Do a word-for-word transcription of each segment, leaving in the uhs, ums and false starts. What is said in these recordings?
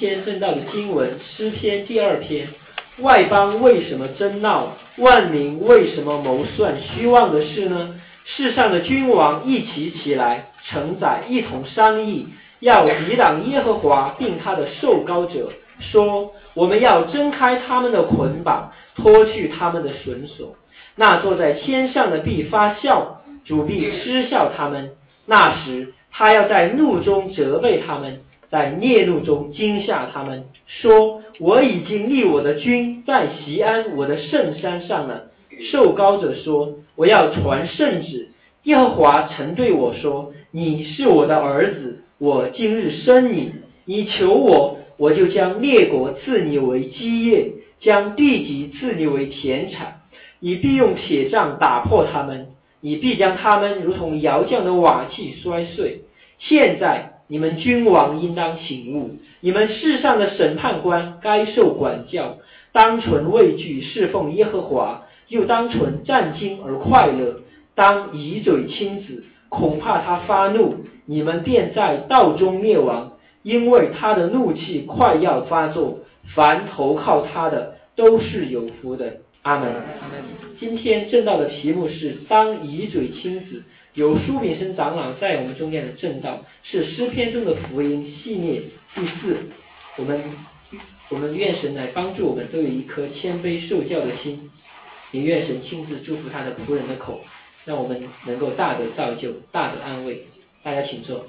天正道的经文诗篇第二篇，外邦为什么争闹，万民为什么谋算虚妄的事呢？世上的君王一起起来，承载一同商议，要抵挡耶和华并他的受膏者，说我们要挣开他们的捆绑，脱去他们的绳索。那坐在天上的必发笑，主必嗤笑他们。那时他要在怒中责备他们，在烈怒中惊吓他们，说我已经立我的君在锡安我的圣山上了。受膏者说我要传圣旨，耶和华曾对我说，你是我的儿子，我今日生你，你求我，我就将列国赐你为基业，将地级赐你为田产，你必用铁杖打破他们，你必将他们如同窑匠的瓦器摔碎。现在你们君王应当醒悟，你们世上的审判官该受管教，当存畏惧侍奉耶和华，又当存战惊而快乐，当以嘴亲子，恐怕他发怒，你们便在道中灭亡，因为他的怒气快要发作，凡投靠他的都是有福的。阿们。今天正道的题目是当以嘴亲子，由舒炳生长老在我们中间的正道，是诗篇中的福音系列第四。我们我们愿神来帮助我们都有一颗谦卑受教的心，也愿神亲自祝福他的仆人的口，让我们能够大得造就，大得安慰。大家请坐。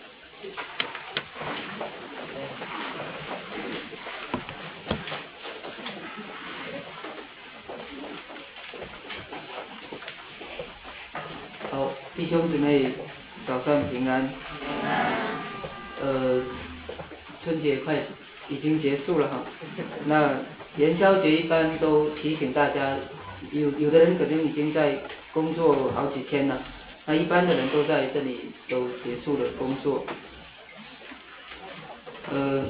好，弟兄姊妹，早上平安。呃，春节快已经结束了哈。那元宵节一般都提醒大家，有有的人可能已经在工作好几天了，那一般的人都在这里都结束了工作。呃，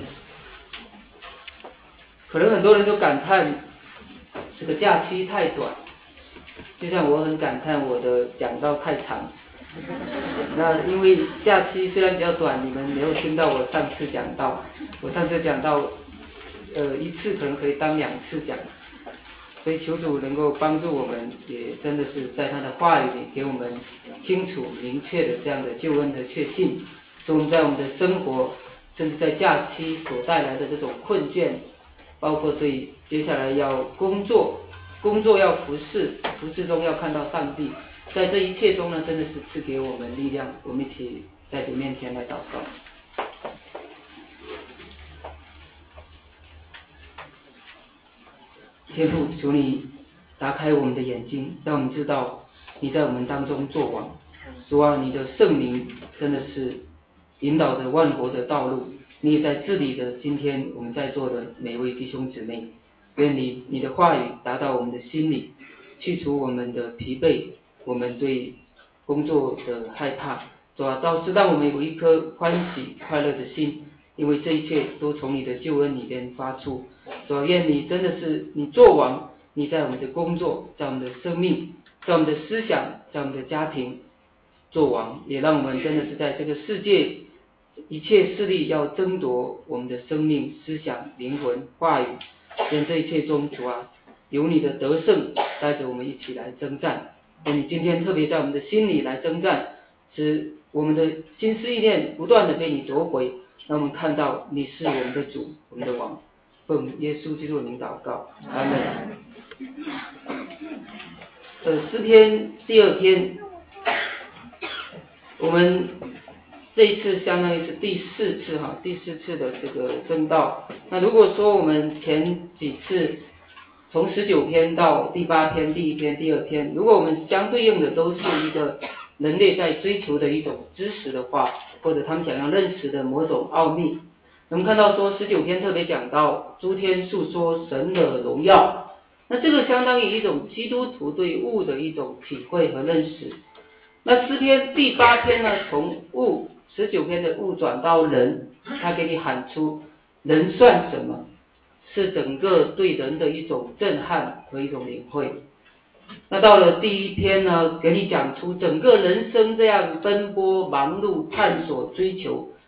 可能很多人都感叹这个假期太短。就像我很感叹我的讲道太长，那因为假期虽然比较短，你们没有听到我上次讲道，我上次讲到呃一次可能可以当两次讲，所以求主能够帮助我们，也真的是在他的话语里给我们清楚明确的这样的救恩和确信，所以我们在我们的生活，甚至在假期所带来的这种困倦，包括对接下来要工作。工作要服侍，服侍中要看到上帝，在这一切中呢，真的是赐给我们力量。我们一起在主面前来祷告。天父，求你打开我们的眼睛，让我们知道你在我们当中作王。主啊，你的圣灵真的是引导着万国的道路，你也在治理着今天我们在座的每位弟兄姊妹。愿你你的话语达到我们的心里，去除我们的疲惫，我们对工作的害怕，主啊，倒是让我们有一颗欢喜快乐的心，因为这一切都从你的救恩里边发出。主啊，愿你真的是你作王，你在我们的工作，在我们的生命，在我们的思想，在我们的家庭作王，也让我们真的是在这个世界一切势力要争夺我们的生命、思想、灵魂、话语，愿这一切中，主啊，有你的得胜带着我们一起来征战。愿你今天特别在我们的心里来征战，使我们的心思意念不断的被你夺回，让我们看到你是我们的主，我们的王。奉耶稣基督的名祷告，阿们。呃，诗篇第二天，我们这一次相当于是第四次哈，第四次的这个正道。那如果说我们前几次从十九篇到第八篇，第一篇、第二篇，如果我们相对应的都是一个人类在追求的一种知识的话，或者他们想要认识的某种奥秘，我们看到说十九篇特别讲到诸天述说神的荣耀，那这个相当于一种基督徒对物的一种体会和认识。那诗篇第八篇呢，从物十九篇的物转到人，他给你喊出人算什么，是整个对人的一种震撼和一种领会。那到了第一篇呢，给你讲出整个人生这样奔波忙碌探索追求，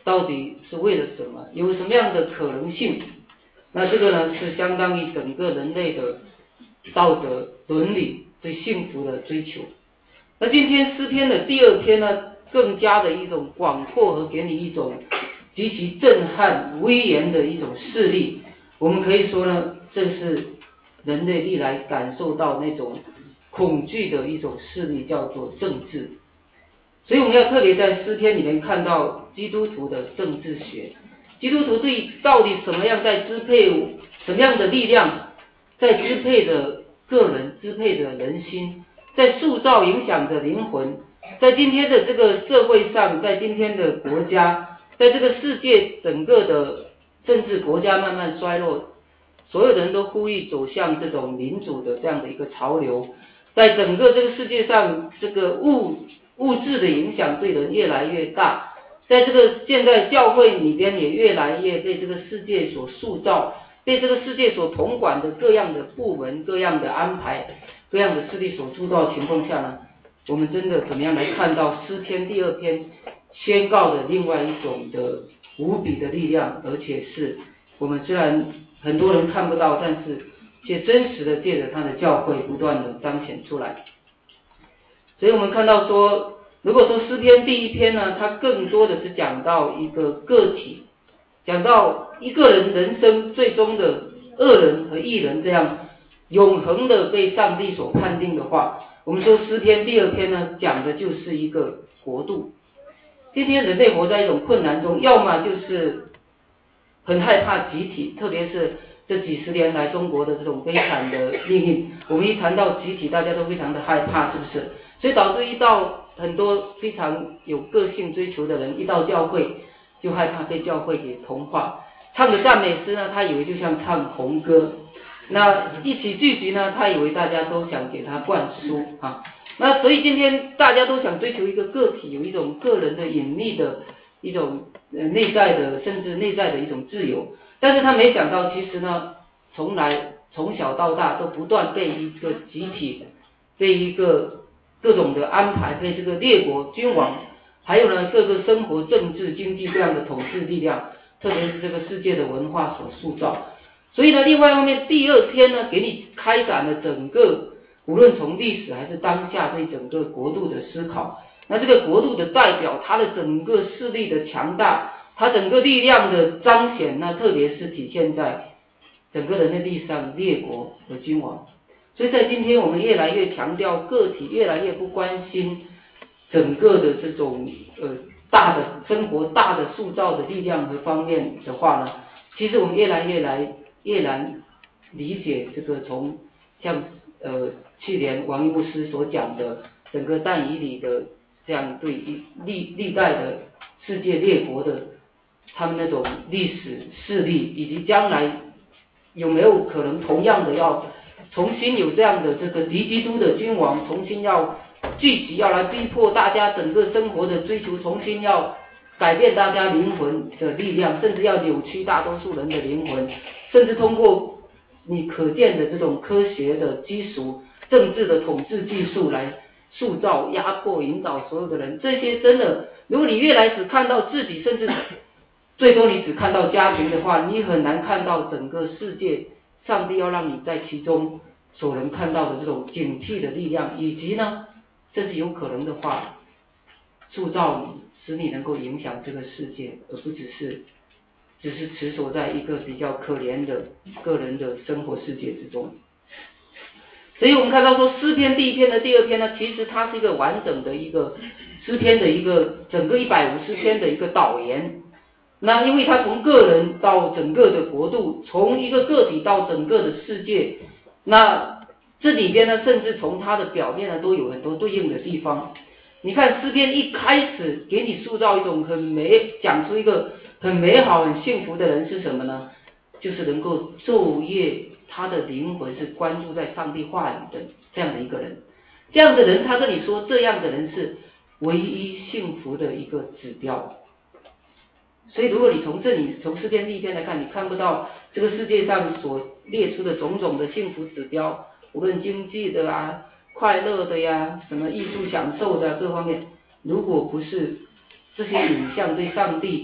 到底是为了什么，有什么样的可能性？那这个呢是相当于整个人类的道德伦理对幸福的追求。那今天诗篇的第二篇呢，更加的一种广阔和给你一种极其震撼威严的一种势力。我们可以说呢，这是人类历来感受到那种恐惧的一种势力，叫做政治。所以我们要特别在诗篇里面看到基督徒的政治学，基督徒对到底什么样在支配，什么样的力量在支配着个人，支配着人心，在塑造影响着灵魂。在今天的这个社会上，在今天的国家，在这个世界整个的政治国家慢慢衰落，所有人都呼吁走向这种民主的这样的一个潮流。在整个这个世界上，这个物物质的影响对人越来越大，在这个现在教会里边也越来越被这个世界所塑造，被这个世界所统管的各样的部门、各样的安排、各样的势力所塑造的情况下呢，我们真的怎么样来看到诗篇第二篇宣告的另外一种的无比的力量，而且是我们虽然很多人看不到，但是却真实的借着他的教会不断的彰显出来。所以我们看到说，如果说诗篇第一篇呢，它更多的是讲到一个个体，讲到一个人人生最终的恶人和义人这样永恒的被上帝所判定的话，我们说诗篇第二篇呢，讲的就是一个国度。今天人类活在一种困难中，要么就是很害怕集体，特别是这几十年来中国的这种悲惨的命运，我们一谈到集体，大家都非常的害怕，是不是？所以导致一到很多非常有个性追求的人，一到教会就害怕被教会给同化。唱的赞美诗呢，他以为就像唱红歌，那一起聚集呢，他以为大家都想给他灌输啊。那所以今天大家都想追求一个个体，有一种个人的隐秘的一种呃内在的，甚至内在的一种自由。但是他没想到，其实呢，从来从小到大都不断被一个集体，被一个各种的安排，被这个列国君王，还有呢各个生活、政治、经济这样的统治力量，特别是这个世界的文化所塑造。所以呢，另外一方面，第二篇呢，给你开展了整个无论从历史还是当下对整个国度的思考。那这个国度的代表，它的整个势力的强大，它整个力量的彰显，那特别是体现在整个人类历上列国和君王。所以在今天我们越来越强调个体，越来越不关心整个的这种呃大的生活大的塑造的力量和方面的话呢，其实我们越来越来越难理解这个从像呃去年王一牧师所讲的整个但以理的这样对历历代的世界列国的他们那种历史势力，以及将来有没有可能同样的要重新有这样的这个敌基督的君王重新要聚集，要来逼迫大家整个生活的追求，重新要改变大家灵魂的力量，甚至要扭曲大多数人的灵魂，甚至通过你可见的这种科学的基础、政治的统治技术来塑造、压迫、引导所有的人。这些真的，如果你越来只看到自己，甚至最多你只看到家庭的话，你很难看到整个世界。上帝要让你在其中所能看到的这种警惕的力量，以及呢，甚至有可能的话，塑造你，使你能够影响这个世界，而不只是只是持守在一个比较可怜的个人的生活世界之中。所以我们看到说，诗篇第一篇的第二篇呢，其实它是一个完整的一个诗篇的一个整个一百五十篇的一个导言。那因为它从个人到整个的国度，从一个个体到整个的世界，那这里边呢，甚至从它的表面呢，都有很多对应的地方。你看诗篇一开始给你塑造一种很美，讲出一个很美好、很幸福的人是什么呢？就是能够昼夜他的灵魂是关注在上帝话语的这样的一个人。这样的人，他跟你说，这样的人是唯一幸福的一个指标。所以如果你从这里从诗篇第一篇来看，你看不到这个世界上所列出的种种的幸福指标，无论经济的啊、快乐的呀、什么艺术享受的、啊、各方面，如果不是这些影像对上帝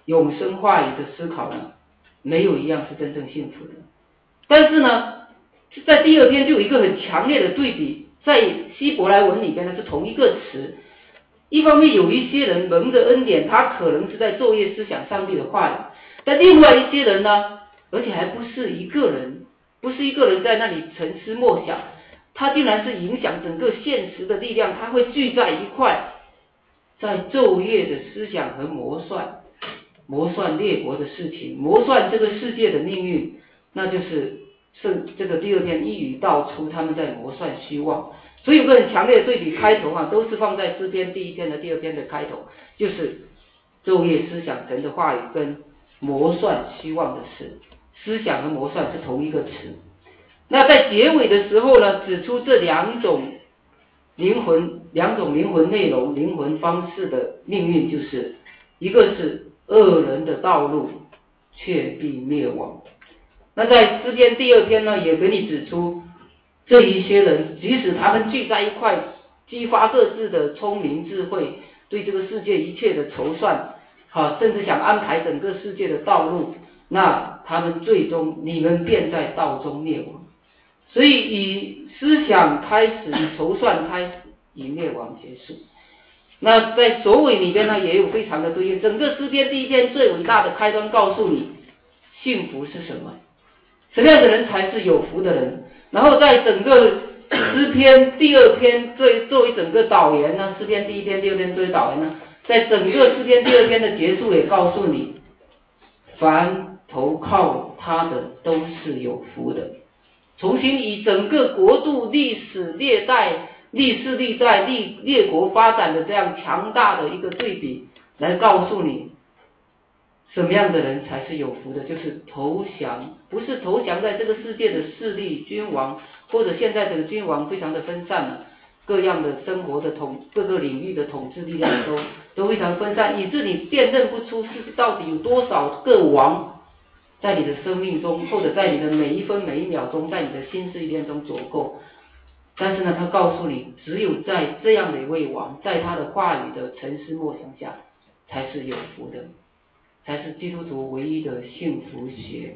永生话语的思考呢，没有一样是真正幸福的。但是呢，在第二篇就有一个很强烈的对比，在希伯来文里边呢是同一个词，一方面有一些人蒙着恩典，他可能是在昼夜思想上帝的话语，但另外一些人呢，而且还不是一个人，不是一个人在那里沉思默想，他竟然是影响整个现实的力量，他会聚在一块，在昼夜的思想和磨算，磨算列国的事情，磨算这个世界的命运，那就是是这个第二篇一语道出，他们在磨算虚妄。所以有个很强烈的对比，开头啊都是放在诗篇第一篇的第二篇的开头，就是昼夜思想神的话语跟磨算虚妄的事，思想和磨算是同一个词。那在结尾的时候呢，指出这两种灵魂两种灵魂内容灵魂方式的命运，就是一个是恶人的道路却必灭亡。那在诗篇第二篇呢，也给你指出这一些人即使他们聚在一块，激发各自的聪明智慧，对这个世界一切的筹算，啊，甚至想安排整个世界的道路，那他们最终你们便在道中灭亡。所以以思想开始，以筹算开始，以灭亡结束。那在首尾里边呢，也有非常的对应。整个诗篇第一篇最伟大的开端告诉你幸福是什么，什么样的人才是有福的人。然后在整个诗篇第二篇作为作为整个导言呢，诗篇第一篇第二篇作为导言呢，在整个诗篇第二篇的结束也告诉你，凡投靠他的都是有福的。重新以整个国度历史历代历世历代历列国发展的这样强大的一个对比，来告诉你什么样的人才是有福的，就是投降，不是投降在这个世界的势力君王，或者现在这个君王非常的分散了，各样的生活的统各个领域的统治力量都都非常分散，以致你辨认不出是到底有多少个王在你的生命中，或者在你的每一分每一秒钟，在你的心思意念中走过。但是呢，他告诉你，只有在这样的一位王，在他的话语的沉思默想下，才是有福的，才是基督徒唯一的幸福学。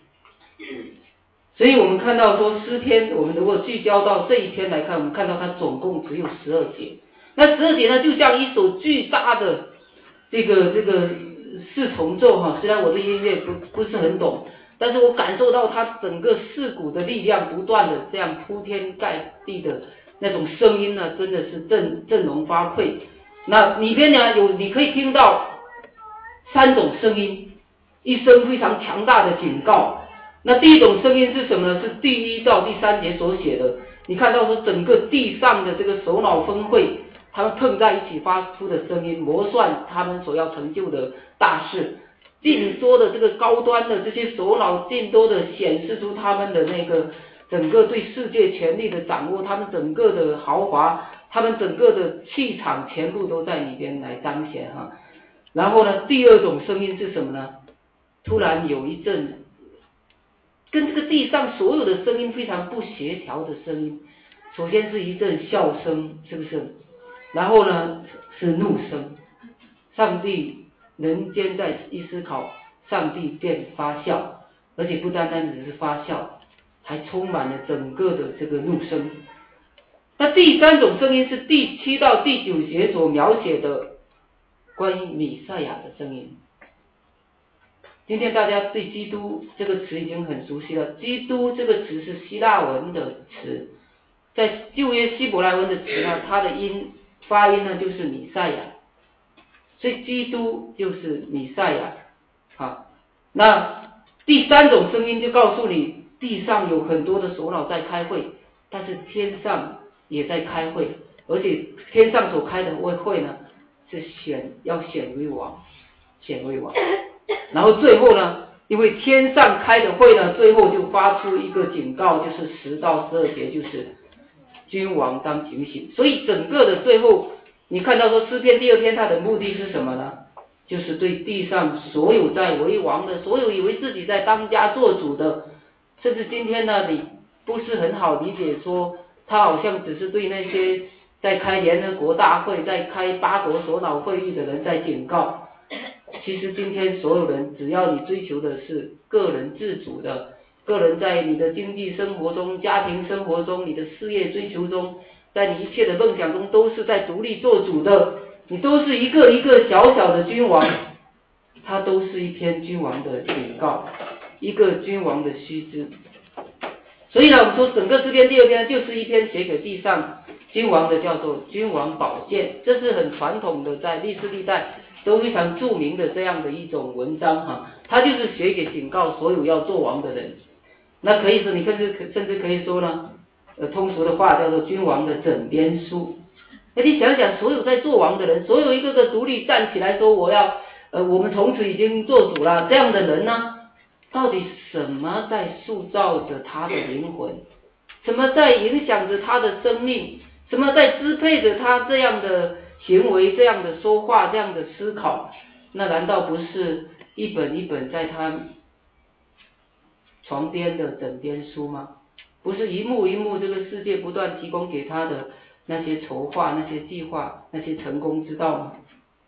所以我们看到说诗篇，我们如果聚焦到这一篇来看，我们看到它总共只有十二节。那十二节呢，就像一首巨大的这个这个四重奏哈，虽然我对音乐不不是很懂，但是我感受到它整个四鼓的力量不断的这样铺天盖地的那种声音呢，真的是振振聋发聩。那里边呢有你可以听到三种声音，一声非常强大的警告。那第一种声音是什么呢？是第一到第三节所写的，你看到说整个地上的这个首脑分会，他们碰在一起发出的声音，磨算他们所要成就的大事，尽多的这个高端的这些首脑，尽多的显示出他们的那个整个对世界权力的掌握，他们整个的豪华，他们整个的气场全部都在里边来彰显哈。然后呢，第二种声音是什么呢？突然有一阵跟这个地上所有的声音非常不协调的声音，首先是一阵笑声，是不是？然后呢是怒声，上帝人间在一思考，上帝便发笑，而且不单单只是发笑，还充满了整个的这个怒声。那第三种声音是第七到第九节所描写的关于弥赛亚的声音。今天大家对基督这个词已经很熟悉了，基督这个词是希腊文的词，在旧约希伯来文的词呢，它的音发音呢就是弥赛亚，所以基督就是弥赛亚。好，那第三种声音就告诉你，地上有很多的首脑在开会，但是天上也在开会，而且天上所开的会呢是选要选为王，选为王。然后最后呢，因为天上开的会呢，最后就发出一个警告，就是十到十二节，就是君王当警醒。所以整个的最后你看到说诗篇第二篇它的目的是什么呢？就是对地上所有在为王的，所有以为自己在当家做主的，甚至今天呢你不是很好理解说他好像只是对那些在开联合国大会在开八国首脑会议的人在警告， 其实今天所有人，只要你追求的是个人自主的，个人在你的经济生活中、家庭生活中、你的事业追求中，在你一切的梦想中都是在独立做主的，你都是一个一个小小的君王，它都是一篇君王的警告，一个君王的须知。所以呢，我们说整个诗篇第二篇就是一篇写给地上君王的，叫做君王宝鉴，这是很传统的，在历史历代都非常著名的这样的一种文章哈，它就是写给警告所有要做王的人。那可以说，你甚至甚至可以说呢，呃，通俗的话叫做君王的枕边书。那你想想，所有在做王的人，所有一个个独立站起来说我要，呃，我们从此已经做主了，这样的人呢，到底什么在塑造着他的灵魂？什么在影响着他的生命？什么在支配着他这样的行为、这样的说话、这样的思考？那难道不是一本一本在他床边的枕边书吗？不是一幕一幕这个世界不断提供给他的那些筹划、那些计划、那些成功之道吗？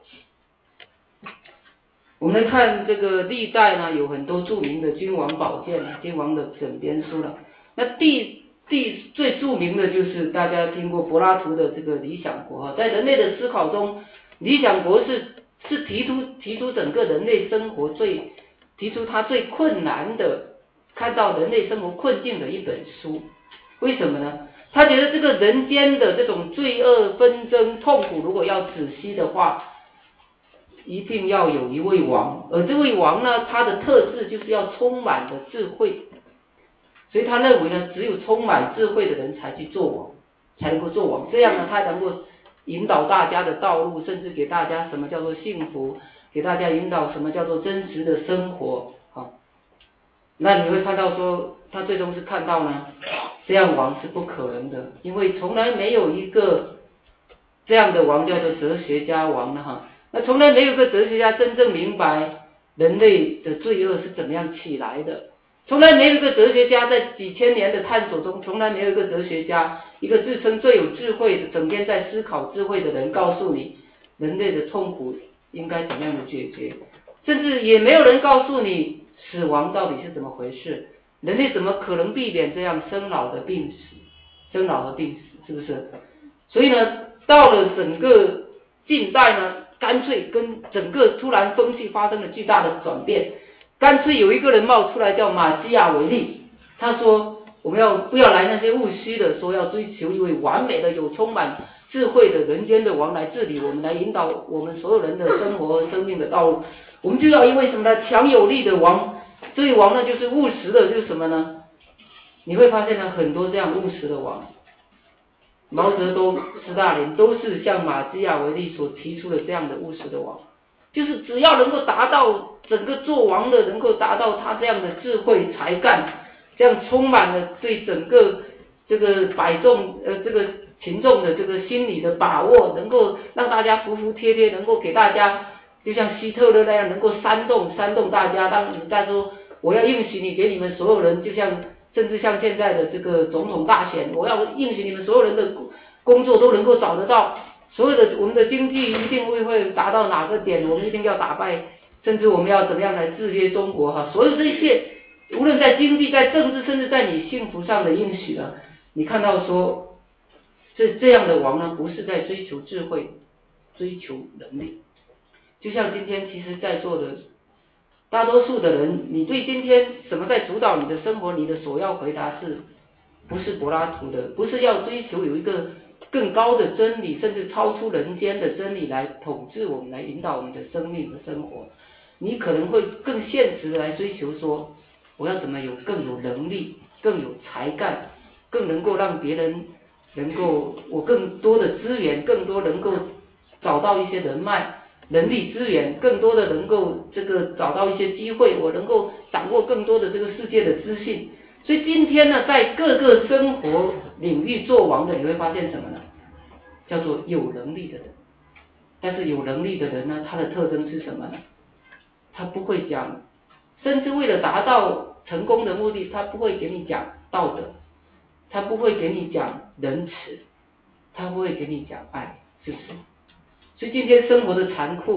我们看这个历代呢，有很多著名的君王宝鉴、君王的枕边书了。那第第最著名的就是大家听过柏拉图的这个《理想国》，在人类的思考中，《理想国》是是提出提出整个人类生活最提出它最困难的，看到人类生活困境的一本书。为什么呢？他觉得这个人间的这种罪恶、纷争、痛苦，如果要止息的话，一定要有一位王，而这位王呢，他的特质就是要充满着智慧，所以他认为呢，只有充满智慧的人才去做王，才能够做王，这样呢，他能够引导大家的道路，甚至给大家什么叫做幸福，给大家引导什么叫做真实的生活。好，那你会看到说，他最终是看到呢，这样王是不可能的，因为从来没有一个这样的王叫做哲学家王呢哈。那从来没有个哲学家真正明白人类的罪恶是怎么样起来的，从来没有一个哲学家在几千年的探索中，从来没有一个哲学家，一个自称最有智慧的、整天在思考智慧的人告诉你人类的痛苦应该怎么样的解决，甚至也没有人告诉你死亡到底是怎么回事，人类怎么可能避免这样生老的病死，生老和病死，是不是？所以呢，到了整个近代呢，干脆跟整个突然风气发生了巨大的转变，干脆有一个人冒出来叫马基雅维利，他说我们要不要来那些务虚的，说要追求一位完美的、有充满智慧的人间的王来治理我们，来引导我们所有人的生活和生命的道路，我们就要一位什么呢？强有力的王。这位王呢，就是务实的，就是什么呢？你会发现呢，很多这样务实的王，毛泽东、斯大林都是像马基雅维利所提出的这样的务实的王，就是只要能够达到整个做王的能够达到他这样的智慧才干，这样充满了对整个这个百众呃这个群众的这个心理的把握，能够让大家服服帖帖，能够给大家就像希特勒那样能够煽动煽动大家，当你在说我要应许你给你们所有人，就像甚至像现在的这个总统大选，我要应许你们所有人的工作都能够找得到，所有的我们的经济一定会会达到哪个点，我们一定要打败，甚至我们要怎么样来制约中国哈，所有这一切，无论在经济、在政治，甚至在你幸福上的应许呢，你看到说，这这样的王呢，不是在追求智慧，追求能力，就像今天其实在座的大多数的人，你对今天什么在主导你的生活，你的首要回答是不是柏拉图的，不是要追求有一个更高的真理，甚至超出人间的真理来统治我们，来引导我们的生命和生活，你可能会更现实的来追求说，我要怎么有更有能力，更有才干，更能够让别人能够我更多的资源，更多能够找到一些人脉人力资源，更多的能够这个找到一些机会，我能够掌握更多的这个世界的资讯。所以今天呢，在各个生活领域做王的，你会发现什么呢？叫做有能力的人。但是有能力的人呢，他的特征是什么呢？他不会讲，甚至为了达到成功的目的，他不会给你讲道德，他不会给你讲仁慈，他不会给你讲爱，是不是？所以今天生活的残酷，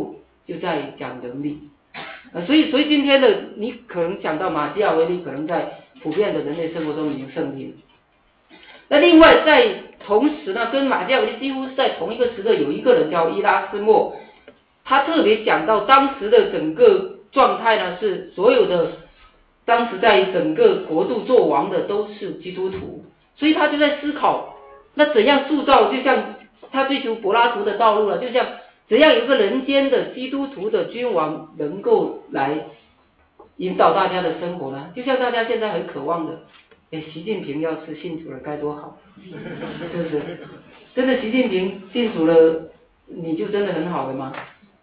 就在讲能力。呃，所以所以今天的你可能讲到马基雅维利，可能在普遍的人类生活中已经胜利了。那另外在同时呢，跟马基雅维利几乎是在同一个时刻，有一个人叫伊拉斯谟，他特别讲到当时的整个状态呢，是所有的当时在整个国度做王的都是基督徒，所以他就在思考，那怎样塑造，就像他追求柏拉图的道路了，就像怎样有一个人间的基督徒的君王能够来引导大家的生活呢？就像大家现在很渴望的，哎，习近平要是信主了该多好，是不是？真的习近平信主了，你就真的很好了吗？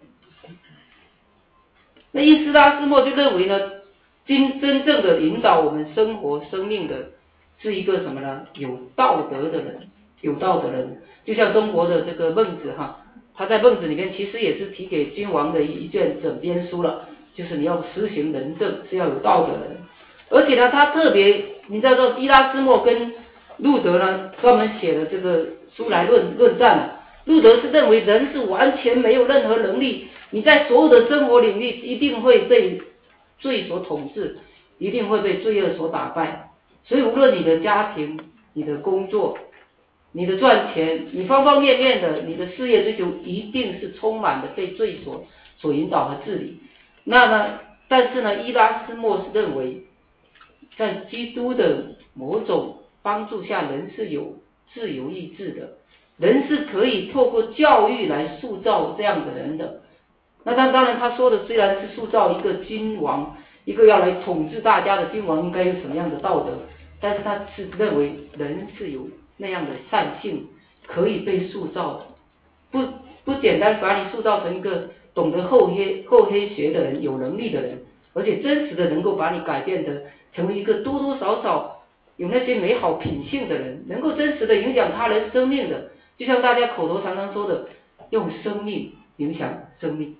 那伊斯拉斯谟就认为呢，真真正的引导我们生活生命的是一个什么呢？有道德的人，有道德的人，就像中国的这个孟子哈，他在孟子里面其实也是提给君王的一卷枕边书了，就是你要实行仁政，是要有道德的人。而且呢，他特别，你知道说伊拉斯谟跟路德呢专门写了这个书来论论战了。路德是认为人是完全没有任何能力，你在所有的生活领域一定会被罪所统治，一定会被罪恶所打败。所以无论你的家庭、你的工作、你的赚钱，你方方面面的你的事业追求一定是充满了被罪所所引导和治理。那呢，但是呢，伊拉斯谟是认为在基督的某种帮助下，人是有自由意志的，人是可以透过教育来塑造这样的人的。那当当然他说的虽然是塑造一个君王，一个要来统治大家的君王应该有什么样的道德，但是他是认为人是有那样的善性可以被塑造的，不不简单把你塑造成一个懂得厚黑厚黑学的人，有能力的人，而且真实的能够把你改变的成为一个多多少少有那些美好品性的人，能够真实的影响他人生命的，就像大家口头常常说的，用生命影响生命。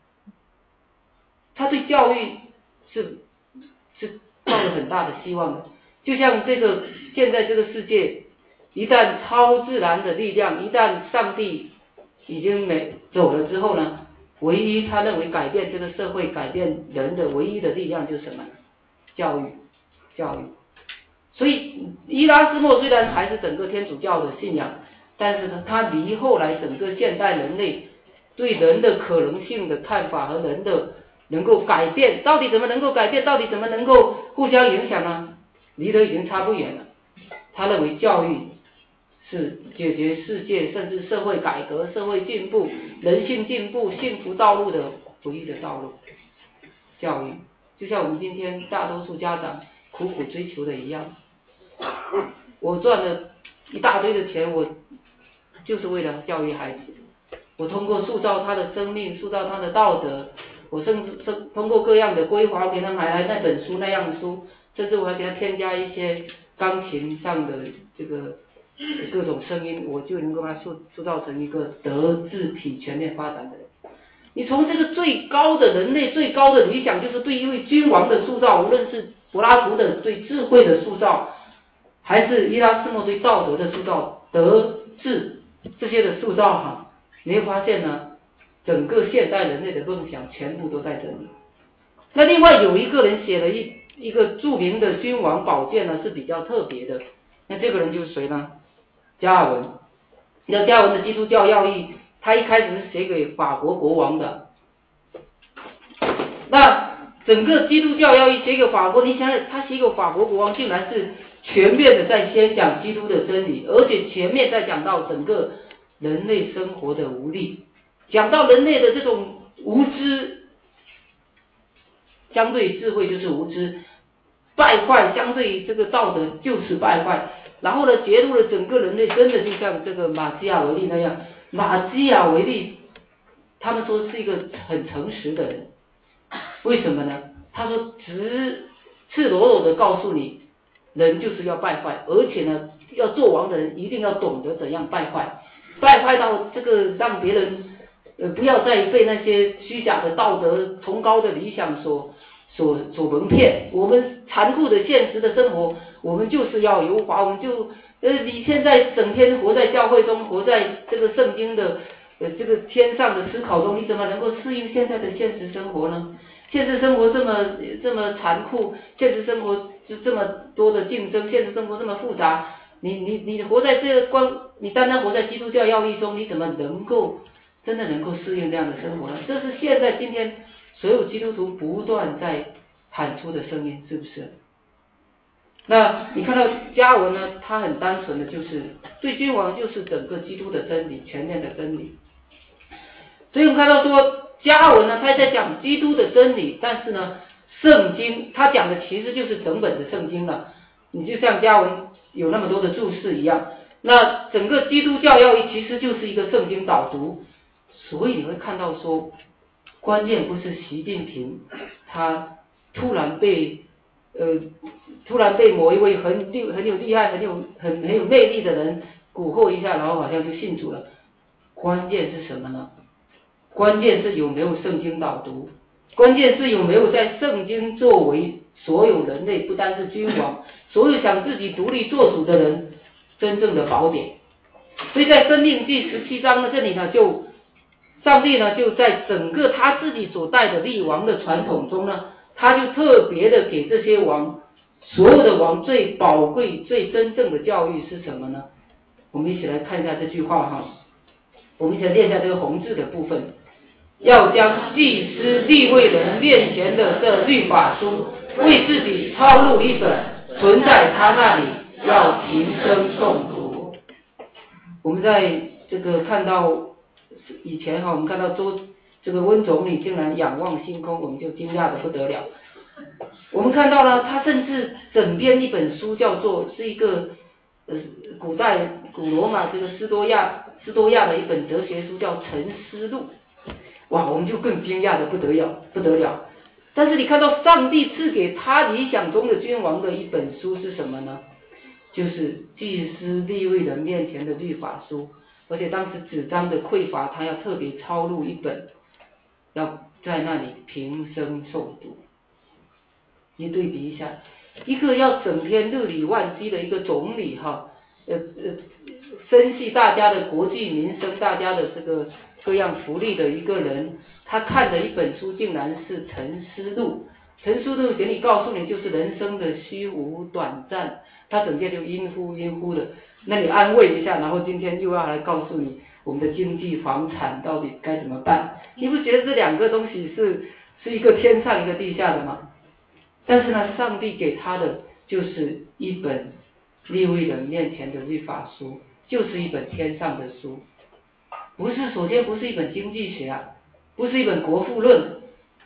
他对教育是是抱了很大的希望的，就像这个现在这个世界，一旦超自然的力量，一旦上帝已经没走了之后呢，唯一他认为改变这个社会、改变人的唯一的力量就是什么？教育，教育。所以伊拉斯谟虽然还是整个天主教的信仰，但是呢，他离后来整个现代人类对人的可能性的看法和人的能够改变，到底怎么能够改变，到底怎么能够互相影响呢？离得已经差不远了。他认为教育是解决世界甚至社会改革、社会进步、人性进步、幸福道路的唯一的道路。教育就像我们今天大多数家长苦苦追求的一样，我赚了一大堆的钱，我就是为了教育孩子，我通过塑造他的生命，塑造他的道德，我甚至甚通过各样的规划，给他买来那本书那样的书，甚至我还给他添加一些钢琴上的这个各种声音，我就能够把他塑塑造成一个德智体全面发展的人。你从这个最高的人类最高的理想，就是对一位君王的塑造，无论是柏拉图的对智慧的塑造，还是伊拉斯谟对道德的塑造，德智这些的塑造哈，你会发现呢，整个现代人类的梦想全部都在这里。那另外有一个人写了一一个著名的君王宝鉴呢，是比较特别的。那这个人就是谁呢？加尔文。那加尔文的基督教要义，他一开始是写给法国国王的。那整个基督教要义写给法国，你想想，他写给法国国王，竟然是全面的在宣讲基督的真理，而且全面在讲到整个人类生活的无力，讲到人类的这种无知，相对智慧就是无知，败坏相对于这个道德就是败坏。然后呢，揭露了整个人类真的就像这个马基雅维利那样，马基雅维利他们说是一个很诚实的人，为什么呢？他说直赤裸裸的告诉你，人就是要败坏，而且呢，要做王的人一定要懂得怎样败坏，败坏到这个让别人呃不要再被那些虚假的道德、崇高的理想所所所蒙骗。我们残酷的现实的生活，我们就是要油滑，我们就呃你现在整天活在教会中，活在这个圣经的呃这个天上的思考中，你怎么能够适应现在的现实生活呢？现实生活这么这么残酷，现实生活就这么多的竞争，现实生活这么复杂，你你你活在这个光，你单单活在基督教要义中，你怎么能够真的能够适应这样的生活呢？这是现在今天所有基督徒不断在喊出的声音，是不是？那你看到加文呢，他很单纯的就是对君王就是整个基督的真理，全面的真理。所以我们看到说加文呢，他在讲基督的真理，但是呢圣经他讲的其实就是整本的圣经了。你就像加文有那么多的注释一样，那整个基督教要义其实就是一个圣经导读。所以你会看到说，关键不是习近平他突然被呃突然被某一位很厉很有厉害很有很很有魅力的人蛊惑一下，然后好像就信主了。关键是什么呢？关键是有没有圣经导读，关键是有没有在圣经作为所有人类，不单是君王，所有想自己独立做主的人真正的宝典。所以在申命记十七章的这里呢，就上帝呢就在整个他自己所带的立王的传统中呢，他就特别的给这些王，所有的王最宝贵最真正的教育是什么呢？我们一起来看一下这句话哈，我们一起来念一下这个红字的部分。要将祭司利未人面前的这律法书为自己抄录一本，存在他那里，要平生诵读。我们在这个看到以前哈，我们看到周这个温总理竟然仰望星空，我们就惊讶的不得了。我们看到呢，他甚至整编一本书，叫做是一个呃古代古罗马这个斯多亚斯多亚的一本哲学书，叫《沉思录》。哇，我们就更惊讶的不得了不得了。但是你看到上帝赐给他理想中的君王的一本书是什么呢？就是祭司利未人面前的律法书，而且当时纸张的匮乏，他要特别抄录一本，要在那里平生诵读。你对比一下，一个要整天日理万机的一个总理哈，呃呃，生系大家的国计民生，大家的这个各样福利的一个人，他看的一本书竟然是《沉思录》。《沉思录》给你告诉你就是人生的虚无短暂，他整天就阴乎阴乎的，那你安慰一下，然后今天又要来告诉你我们的经济房产到底该怎么办？你不觉得这两个东西是是一个天上一个地下的吗？但是呢，上帝给他的就是一本利未人面前的律法书，就是一本天上的书。不是，首先不是一本经济学啊，不是一本国富论，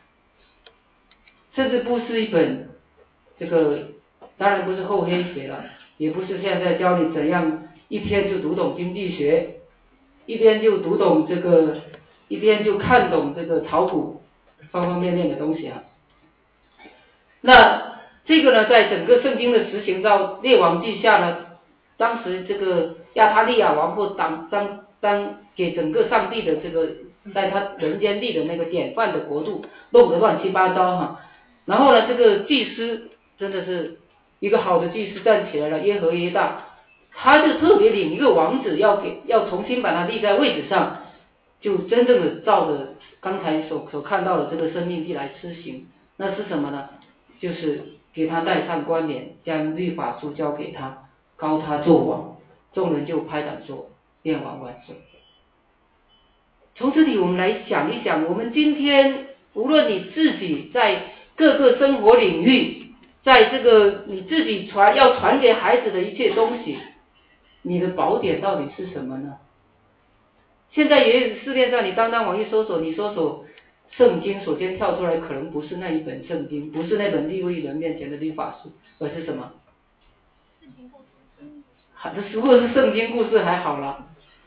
甚至不是一本这个，当然不是厚黑学了，也不是现在教你怎样一天就读懂经济学，一边就读懂这个，一边就看懂这个炒股方方面面的东西啊。那这个呢，在整个圣经的实行到列王记下呢，当时这个亚他利亚王或当当当给整个上帝的这个在他人间立的那个典范的国度弄得乱七八糟哈。然后呢，这个祭司真的是一个好的祭司站起来了，耶和耶大，他就特别领一个王子要给要重新把他立在位置上，就真正的照着刚才所所看到的这个生命记来施行。那是什么呢？就是给他戴上冠冕，将律法书交给他，膏他做王。众人就拍掌说：愿王万岁。从这里我们来想一想，我们今天无论你自己在各个生活领域，在这个你自己传要传给孩子的一切东西，你的宝典到底是什么呢？现在也市面上你当当网一搜索，你搜索圣经，首先跳出来可能不是那一本圣经，不是那本利未人面前的律法书，而是什么？如果是圣经故事还好了，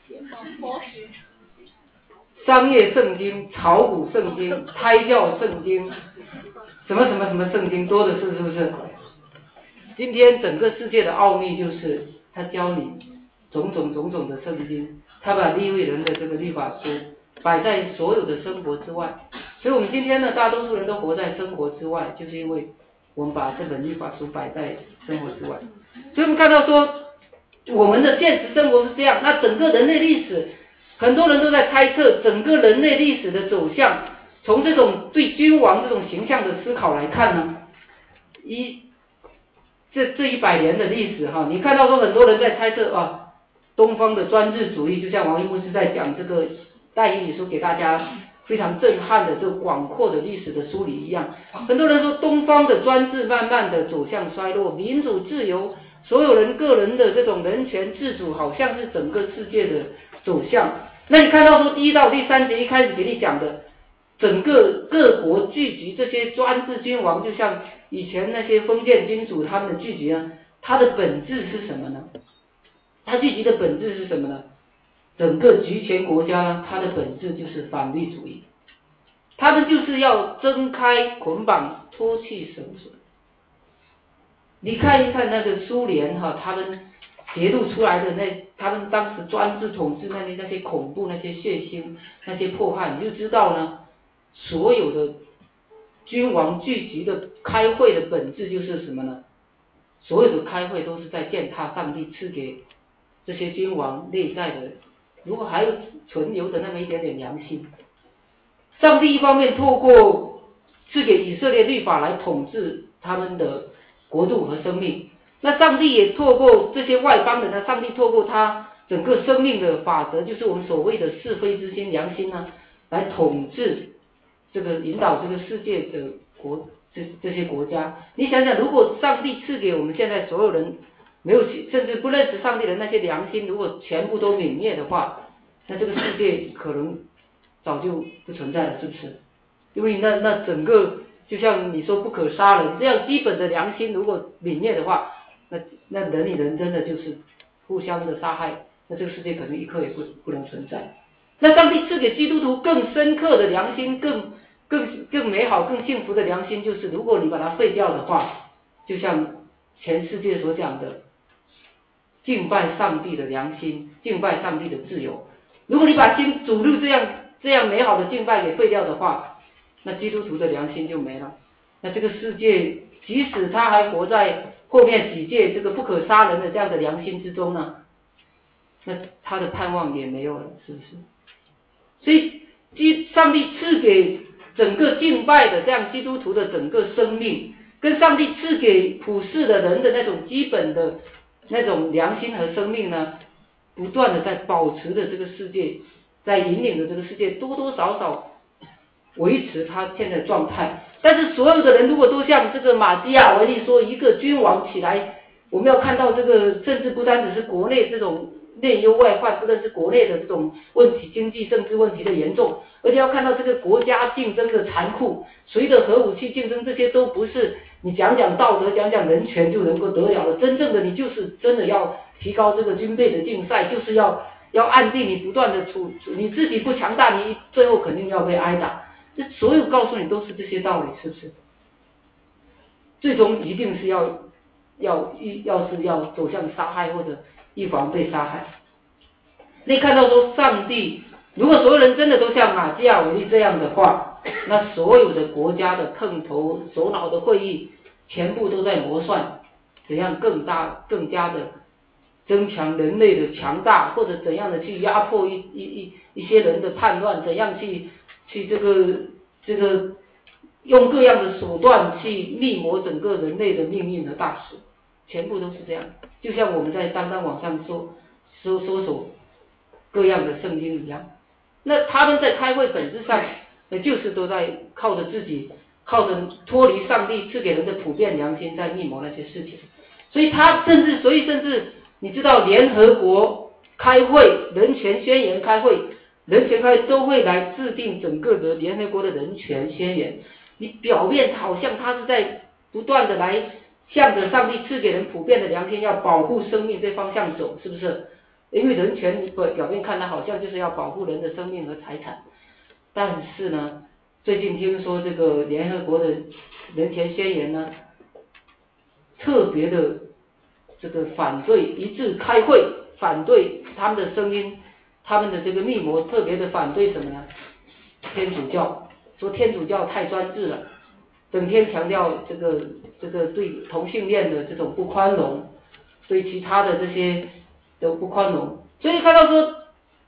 商业圣经、炒股圣经、胎教圣经，什么什么什么圣经多的是，是不是？今天整个世界的奥秘就是他教你种种种种的圣经，他把利未人的这个律法书摆在所有的生活之外。所以我们今天呢，大多数人都活在生活之外，就是因为我们把这本律法书摆在生活之外。所以我们看到说，我们的现实生活是这样，那整个人类历史很多人都在猜测整个人类历史的走向。从这种对君王这种形象的思考来看呢，一这这一百年的历史哈，你看到说很多人在猜测啊，东方的专制主义，就像王一牧师在讲这个带英语书给大家非常震撼的这个广阔的历史的梳理一样，很多人说东方的专制慢慢的走向衰落，民主自由，所有人个人的这种人权自主，好像是整个世界的走向。那你看到说第一到第三节一开始给你讲的。整个各国聚集这些专制君王，就像以前那些封建君主他们的聚集啊，它的本质是什么呢？它聚集的本质是什么呢？整个集权国家它的本质就是反律主义，他们就是要挣开捆绑，脱去绳索。你看一看那个苏联哈，他们揭露出来的那他们当时专制统治那些那些恐怖、那些血腥、那些迫害，你就知道呢。所有的君王聚集的开会的本质就是什么呢？所有的开会都是在践踏上帝赐给这些君王内在的，如果还有存留的那么一点点良心。上帝一方面透过赐给以色列律法来统治他们的国度和生命，那上帝也透过这些外邦人呢，上帝透过他整个生命的法则，就是我们所谓的是非之心、良心呢，来统治。这个引导这个世界的国这这些国家，你想想，如果上帝赐给我们现在所有人没有甚至不认识上帝的那些良心，如果全部都泯灭的话，那这个世界可能早就不存在了，是不是？因为那那整个就像你说不可杀人这样基本的良心如果泯灭的话，那那人与人真的就是互相的杀害，那这个世界可能一刻也不不能存在。那上帝赐给基督徒更深刻的良心，更更更美好、更幸福的良心，就是如果你把它废掉的话，就像全世界所讲的，敬拜上帝的良心，敬拜上帝的自由。如果你把心主入这样这样美好的敬拜给废掉的话，那基督徒的良心就没了。那这个世界，即使他还活在后面几届这个不可杀人的这样的良心之中呢，那他的盼望也没有了，是不是？所以，基上帝赐给整个敬拜的这样基督徒的整个生命，跟上帝赐给普世的人的那种基本的那种良心和生命呢，不断的在保持着这个世界，在引领着这个世界多多少少维持他现在的状态。但是所有的人如果都像这个马基雅维利说，一个君王起来，我们要看到这个甚至不单只是国内这种内忧外患，不论是国内的这种问题、经济政治问题的严重，而且要看到这个国家竞争的残酷，随着核武器竞争，这些都不是你讲讲道德、讲讲人权就能够得了的。真正的你就是真的要提高这个军备的竞赛，就是要要暗地里不断的处，你自己不强大，你最后肯定要被挨打。这所有告诉你都是这些道理，是不是？最终一定是要要要是要走向杀害或者预防被杀害。你看到说上帝，如果所有人真的都像马基雅维利这样的话，那所有的国家的碰头首脑的会议全部都在谋算怎样更大更加的增强人类的强大，或者怎样的去压迫一一一一些人的叛乱，怎样去去这个这个用各样的手段去密谋整个人类的命运和大事，全部都是这样。就像我们在当当网上搜搜搜索各样的圣经一样，那他们在开会本质上那就是都在靠着自己，靠着脱离上帝赐给人的普遍良心在密谋那些事情。所以他甚至所以甚至你知道联合国开会人权宣言开会人权开会都会来制定整个的联合国的人权宣言，你表面好像他是在不断的来向着上帝赐给人普遍的良心要保护生命这方向走，是不是？因为人权表面看它好像就是要保护人的生命和财产，但是呢最近听说这个联合国的人权宣言呢特别的这个反对一致开会反对他们的声音，他们的这个密谋特别的反对什么呢？天主教，说天主教太专制了，整天强调这个这个对同性恋的这种不宽容，对其他的这些都不宽容。所以看到说天主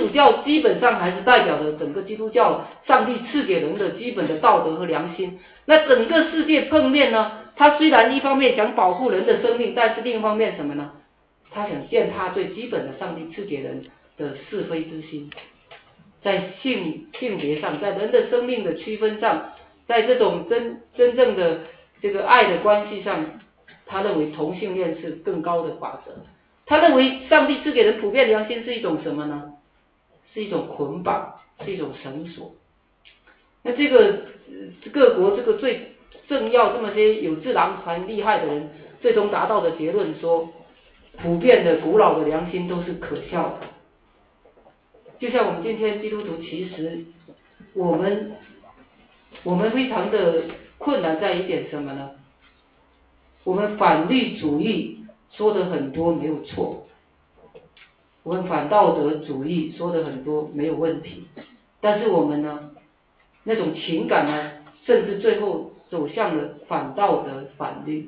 教基本上还是代表着整个基督教上帝赐给人的基本的道德和良心。那整个世界碰面呢，他虽然一方面想保护人的生命，但是另一方面什么呢？他想践踏最基本的上帝赐给人的是非之心。在性性别上，在人的生命的区分上，在这种真真正的这个爱的关系上，他认为同性恋是更高的法则。他认为上帝赐给人普遍良心是一种什么呢？是一种捆绑，是一种绳索。那这个各国这个最政要这么些有智囊团厉害的人，最终达到的结论说，普遍的古老的良心都是可笑的。就像我们今天基督徒，其实我们我们非常的困难在一点什么呢？我们反律主义说的很多没有错，我们反道德主义说的很多没有问题，但是我们呢，那种情感呢，甚至最后走向了反道德反律。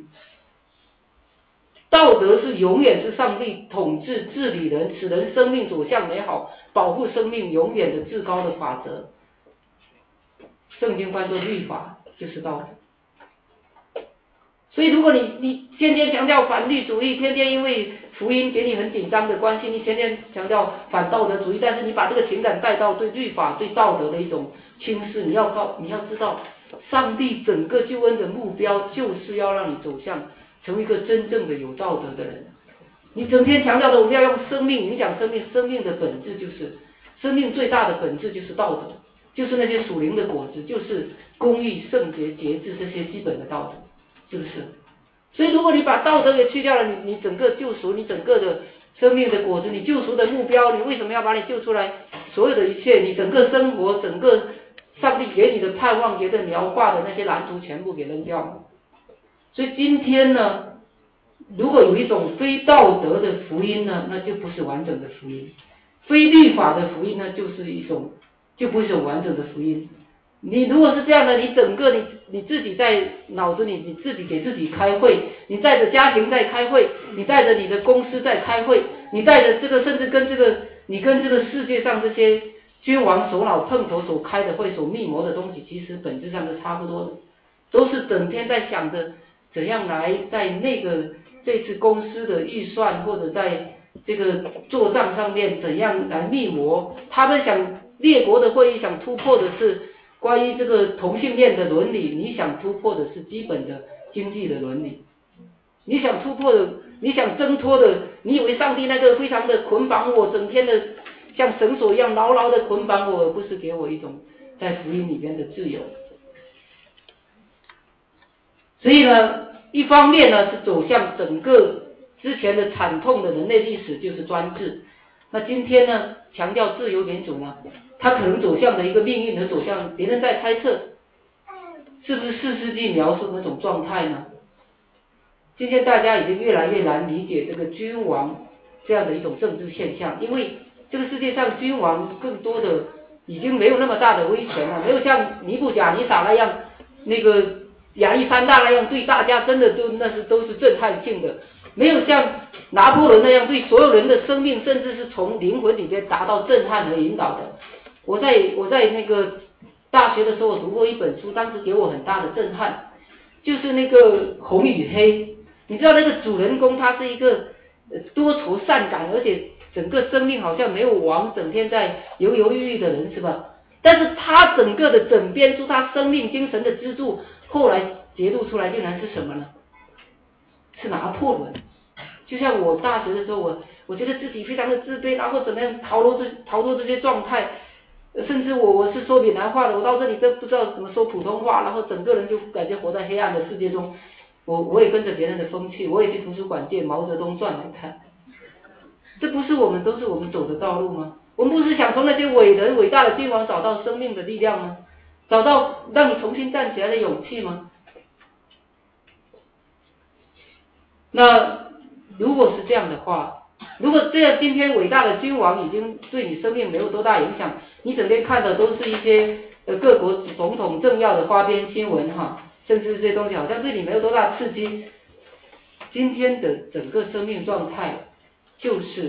道德是永远是上帝统治治理人，使人生命走向美好，保护生命永远的至高的法则。圣经翻作律法就是道德。所以如果你你天天强调反律主义，天天因为福音给你很紧张的关系，你天天强调反道德主义，但是你把这个情感带到对律法对道德的一种轻视，你要告你要知道，上帝整个救恩的目标就是要让你走向成为一个真正的有道德的人。你整天强调的我们要用生命影响生命，生命的本质就是生命最大的本质就是道德，就是那些属灵的果子，就是公义圣洁节制这些基本的道德，是不是？所以如果你把道德给去掉了，你你整个救赎，你整个的生命的果子，你救赎的目标，你为什么要把你救出来？所有的一切，你整个生活，整个上帝给你的盼望，给的描画的那些蓝图全部给扔掉了。所以今天呢，如果有一种非道德的福音呢，那就不是完整的福音；非律法的福音呢，就是一种就不是一种完整的福音。你如果是这样的，你整个你你自己在脑子里，你自己给自己开会，你带着家庭在开会，你带着你的公司在开会，你带着这个甚至跟这个你跟这个世界上这些君王首脑碰头所开的会所密谋的东西，其实本质上是差不多的，都是整天在想着怎样来在那个这次公司的预算或者在这个做账上面怎样来密谋。他们想列国的会议想突破的是关于这个同性恋的伦理，你想突破的是基本的经济的伦理，你想突破的你想挣脱的，你以为上帝那个非常的捆绑我，整天的像绳索一样牢牢的捆绑我，而不是给我一种在福音里面的自由。所以呢，一方面呢是走向整个之前的惨痛的人类历史就是专制，那今天呢强调自由民主呢，它可能走向的一个命运的走向，别人在猜测是不是四世纪描述那种状态呢？今天大家已经越来越难理解这个君王这样的一种政治现象，因为这个世界上君王更多的已经没有那么大的威权了，没有像尼布甲尼撒那样那个亚历山大那样对大家真的都那是都是震撼性的，没有像拿破仑那样对所有人的生命甚至是从灵魂里面达到震撼和引导的。我在我在那个大学的时候我读过一本书，当时给我很大的震撼，就是那个红与黑。你知道那个主人公他是一个多愁善感，而且整个生命好像没有王，整天在犹犹豫豫的人，是吧？但是他整个的整编出他生命精神的支柱，后来揭露出来竟然是什么呢？是拿破仑。就像我大学的时候，我我觉得自己非常的自卑，然后怎么样逃脱这逃脱这些状态，甚至我我是说闽南话的，我到这里都不知道怎么说普通话，然后整个人就感觉活在黑暗的世界中。我我也跟着别人的风气，我也去图书馆借《毛泽东传》来看，这不是我们都是我们走的道路吗？我们不是想从那些伟人伟大的君王找到生命的力量吗？找到让你重新站起来的勇气吗？那如果是这样的话，如果这样今天伟大的君王已经对你生命没有多大影响，你整天看的都是一些呃各国总统政要的花边新闻哈，甚至这些东西好像对你没有多大刺激。今天的整个生命状态就是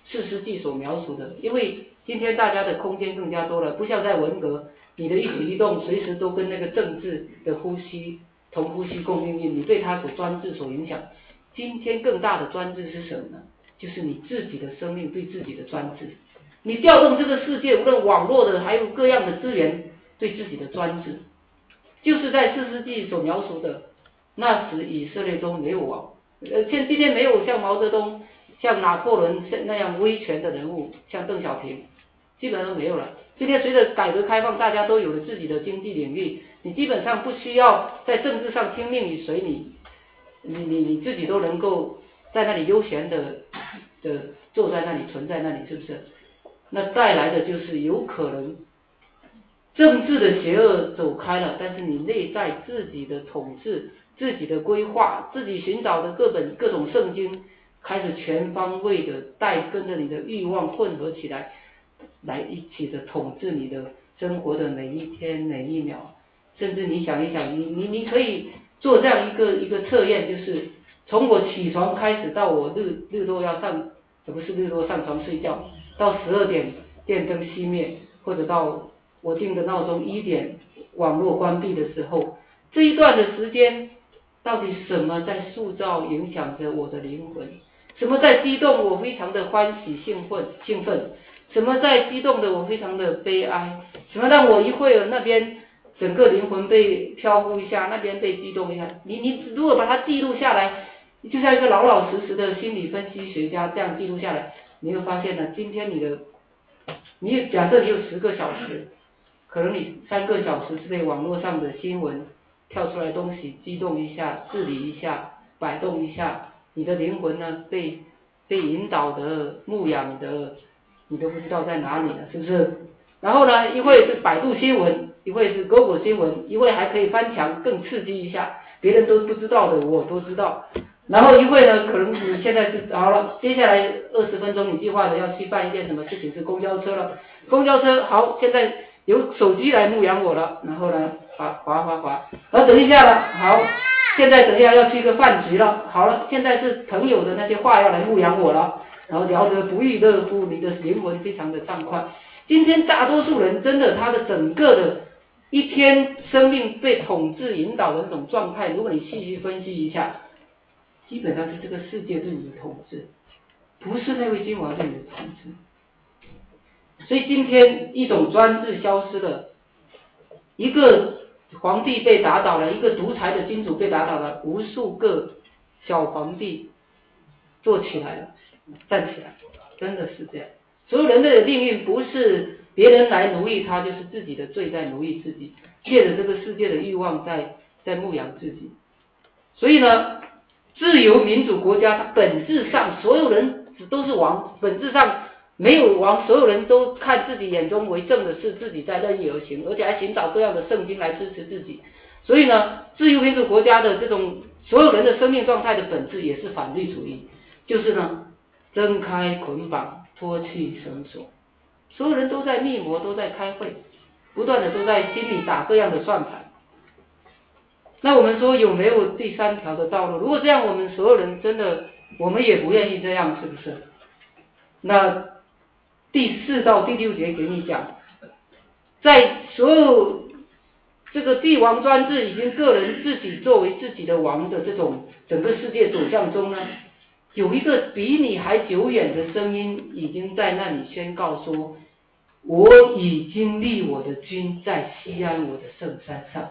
士师记所描述的。因为今天大家的空间更加多了，不像在文革，你的一举一动随时都跟那个政治的呼吸同呼吸共命运，你对他所专制所影响。今天更大的专制是什么呢？就是你自己的生命对自己的专制，你调动这个世界无论网络的还有各样的资源对自己的专制，就是在士师记所描述的，那时以色列中没有王，呃，现今天没有像毛泽东、像拿破仑那样威权的人物，像邓小平，基本上都没有了。今天随着改革开放，大家都有了自己的经济领域，你基本上不需要在政治上听命于谁，你你你你自己都能够在那里悠闲的的坐在那里，存在那里，是不是？那带来的就是有可能政治的邪恶走开了，但是你内在自己的统治、自己的规划、自己寻找的各本各种圣经，开始全方位的带跟着你的欲望混合起来，来一起的统治你的生活的每一天每一秒。甚至你想一想，你你你可以做这样一个一个测验，就是从我起床开始到我日日落要上，不是日落上床睡觉，到十二点电灯熄灭，或者到我定的闹钟一点网络关闭的时候，这一段的时间到底什么在塑造影响着我的灵魂？什么在激动我非常的欢喜兴奋兴奋？什么在激动的我非常的悲哀？什么让我一会儿那边整个灵魂被飘忽一下，那边被激动一下？你你如果把它记录下来，就像一个老老实实的心理分析学家这样记录下来，你会发现呢，今天你的你假设你有十个小时，可能你三个小时是被网络上的新闻跳出来的东西激动一下、治理一下、摆动一下，你的灵魂呢被被引导的、牧养的，你都不知道在哪里了，是不是？然后呢，一会是百度新闻，一会是 Google 新闻，一会还可以翻墙更刺激一下，别人都不知道的我都知道。然后一会呢，可能你现在是好了，接下来二十分钟你计划的要去办一件什么事情，是公交车了，公交车好，现在由手机来牧养我了，然后呢滑滑滑滑，然后等一下了，好，现在等一下要去一个饭局了，好了，现在是朋友的那些话要来牧养我了，然后聊得不亦乐乎，你的灵魂非常的畅快。今天大多数人真的他的整个的一天生命被统治引导的那种状态，如果你细细分析一下，基本上是这个世界对你的统治，不是那位君王对你的统治。所以今天一种专制消失了，一个皇帝被打倒了，一个独裁的君主被打倒了，无数个小皇帝做起来了，站起来，真的是这样。所有人类的命运不是别人来奴役他，就是自己的罪在奴役自己，借着这个世界的欲望在在牧养自己。所以呢，自由民主国家它本质上所有人都是王，本质上没有王，所有人都看自己眼中为正的事，自己在任意而行，而且还寻找各样的圣经来支持自己。所以呢，自由民主国家的这种所有人的生命状态的本质也是反律主义，就是呢，挣开捆绑，脱去绳索，所有人都在密谋，都在开会，不断的都在心里打各样的算盘。那我们说有没有第三条的道路？如果这样，我们所有人真的，我们也不愿意这样，是不是？那第四到第六节给你讲，在所有这个帝王专制已经个人自己作为自己的王的这种整个世界走向中呢，有一个比你还久远的声音已经在那里宣告说，我已经立我的君在西安我的圣山上。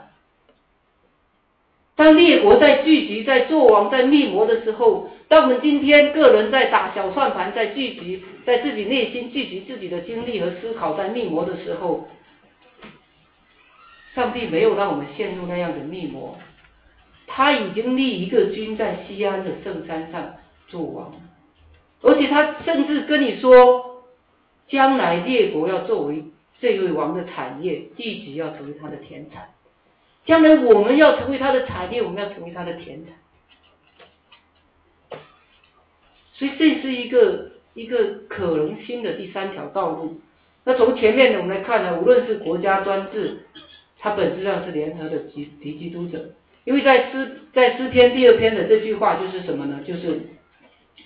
当列国在聚集、在作王、在密谋的时候，当我们今天个人在打小算盘、在聚集、在自己内心聚集自己的精力和思考，在密谋的时候，上帝没有让我们陷入那样的密谋，他已经立一个君在西安的圣山上作王，而且他甚至跟你说，将来列国要作为这位王的产业，地级要成为他的田产。将来我们要成为他的产业，我们要成为他的田产。所以这是一个一个可能性的第三条道路。那从前面我们来看呢，无论是国家专制，它本质上是联合的敌敌基督者。因为在诗在诗篇第二篇的这句话就是什么呢？就是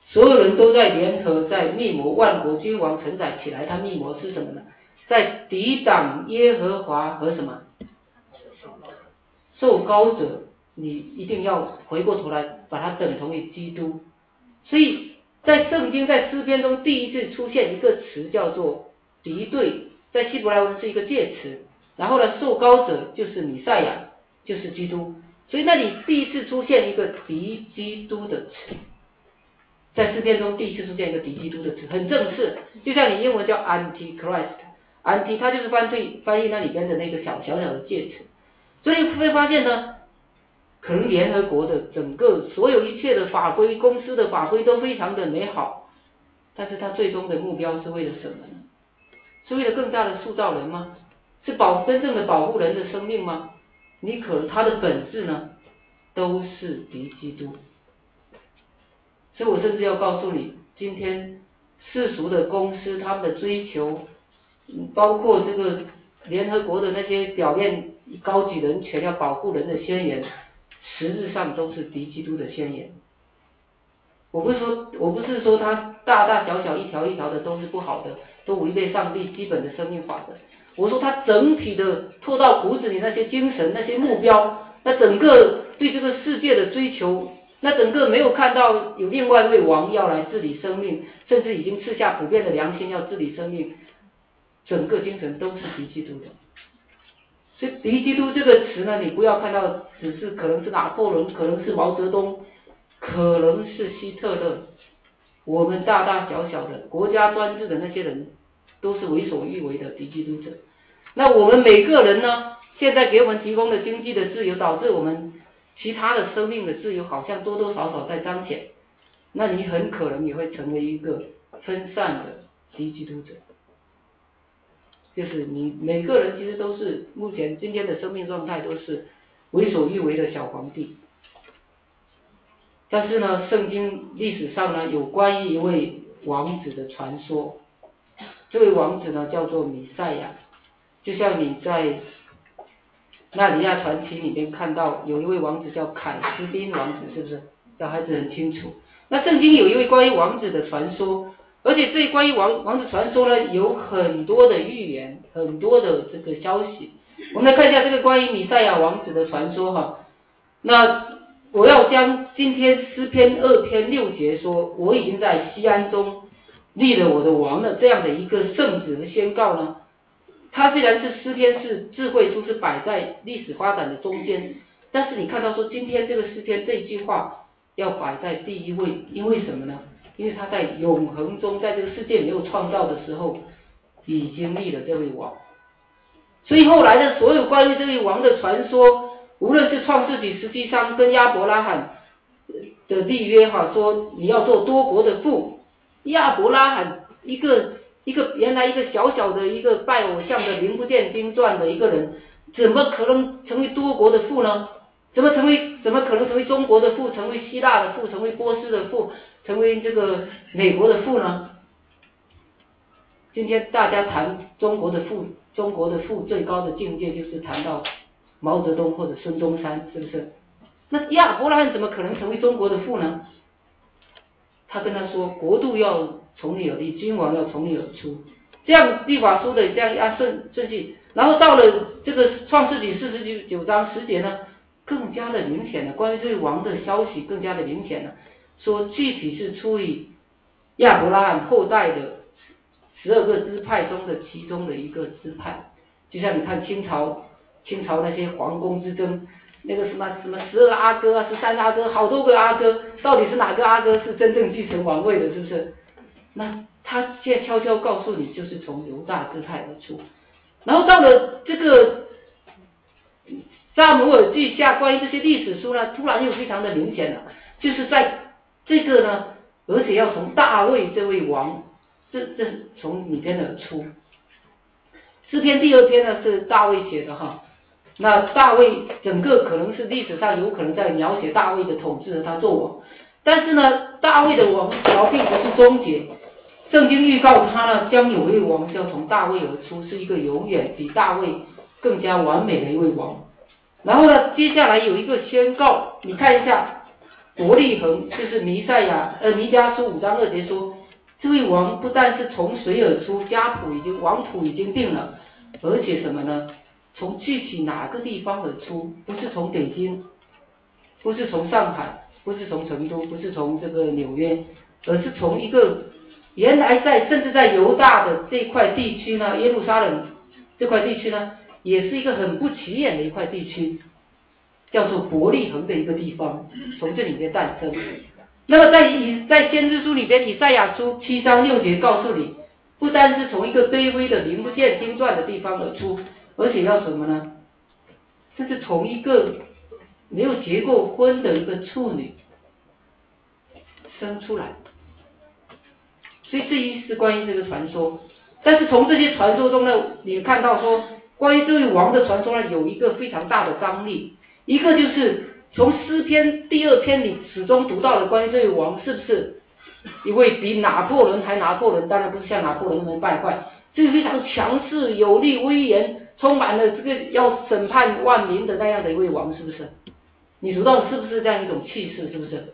所有人都在联合在密谋万国君王承载起来。他密谋是什么呢？在抵挡耶和华和什么受膏者，你一定要回过头来把它等同于基督。所以在圣经在诗篇中第一次出现一个词叫做敌对，在希伯来文是一个介词，然后呢受膏者就是弥赛亚，就是基督。所以那里第一次出现一个敌基督的词，在诗篇中第一次出现一个敌基督的词，很正式，就像你英文叫 antichrist，anti 它就是翻译翻译那里边的那个小小小的介词。所以你会发现呢，可能联合国的整个所有一切的法规，公司的法规都非常的美好，但是它最终的目标是为了什么呢？是为了更大的塑造人吗？是保真正的保护人的生命吗？你可能它的本质呢都是敌基督。所以我甚至要告诉你，今天世俗的公司他们的追求，包括这个联合国的那些表面高举人权要保护人的宣言，实质上都是敌基督的宣言。我不是说我不是说它大大小小一条一条的都是不好的，都违背上帝基本的生命法则。我说它整体的拖到骨子里那些精神那些目标，那整个对这个世界的追求，那整个没有看到有另外一位王要来治理生命，甚至已经赐下普遍的良心要治理生命，整个精神都是敌基督的。所以敌基督这个词呢，你不要看到只是可能是拿破仑，可能是毛泽东，可能是希特勒，我们大大小小的国家专制的那些人都是为所欲为的敌基督者。那我们每个人呢，现在给我们提供的经济的自由，导致我们其他的生命的自由好像多多少少在彰显，那你很可能也会成为一个分散的敌基督者。就是你每个人其实都是目前今天的生命状态都是为所欲为的小皇帝。但是呢，圣经历史上呢有关于一位王子的传说，这位王子呢叫做弥赛亚，就像你在纳里亚传奇里面看到有一位王子叫凯斯宾王子，是不是？小孩子很清楚。那圣经有一位关于王子的传说，而且这关于王王子传说呢有很多的预言，很多的这个消息。我们来看一下这个关于弥赛亚王子的传说哈。那我要将今天诗篇二篇六节说，我已经在西安中立了我的王了这样的一个圣旨和宣告呢，它虽然是诗篇是智慧书，是摆在历史发展的中间，但是你看到说今天这个诗篇这一句话要摆在第一位，因为什么呢？因为他在永恒中，在这个世界没有创造的时候已经立了这位王。所以后来的所有关于这位王的传说，无论是创世纪十七章跟亚伯拉罕的立约哈，说你要做多国的父，亚伯拉罕一个一个原来一个小小的一个拜偶像的名不见经传的一个人，怎么可能成为多国的父呢？怎么成为怎么可能成为中国的父，成为希腊的父，成为波斯的父，成为这个美国的父呢？今天大家谈中国的父，中国的父最高的境界就是谈到毛泽东或者孙中山，是不是？那亚伯拉罕怎么可能成为中国的父呢？他跟他说，国度要从你而立，君王要从你而出，这样律法书的这样按顺顺序。然后到了这个创世纪四十九章十节呢，更加的明显了，关于这位王的消息更加的明显了，说具体是出于亚伯拉罕后代的十二个支派中的其中的一个支派。就像你看清朝清朝那些皇宫之争，那个什么什么十二阿哥啊，十三阿哥，好多个阿哥，到底是哪个阿哥是真正继承王位的，是不是？那他现在悄悄告诉你，就是从犹大支派而出。然后到了这个撒母耳记下关于这些历史书呢，突然又非常的明显了，就是在这个呢，而且要从大卫这位王，这这从里边而出。诗篇第二篇呢是大卫写的哈，那大卫整个可能是历史上有可能在描写大卫的统治和他做王，但是呢，大卫的王朝并不是终结，圣经预告他呢将有一位王要从大卫而出，是一个永远比大卫更加完美的一位王。然后呢，接下来有一个宣告，你看一下伯利恒就是弥赛亚，呃，弥迦书五章二节说，这位王不但是从谁而出，家谱已经王谱已经定了，而且什么呢？从具体哪个地方而出，不是从北京，不是从上海，不是从成都，不是从这个纽约，而是从一个原来在甚至在犹大的这块地区呢，耶路撒冷这块地区呢，也是一个很不起眼的一块地区，叫做伯利恒的一个地方，从这里面诞生。那么在以在先知书里边，以赛亚书七章六节告诉你，不单是从一个卑微的名不见经传的地方而出，而且要什么呢？这是从一个没有结过婚的一个处女生出来。所以这一是关于这个传说。但是从这些传说中呢，你看到说关于这位王的传说呢，有一个非常大的张力。一个就是从诗篇第二篇你始终读到的关于这位王是不是一位比拿破仑还拿破仑，当然不是像拿破仑那么败坏，这个非常强势有力威严，充满了这个要审判万民的那样的一位王，是不是？你读到是不是这样一种气势？是不是？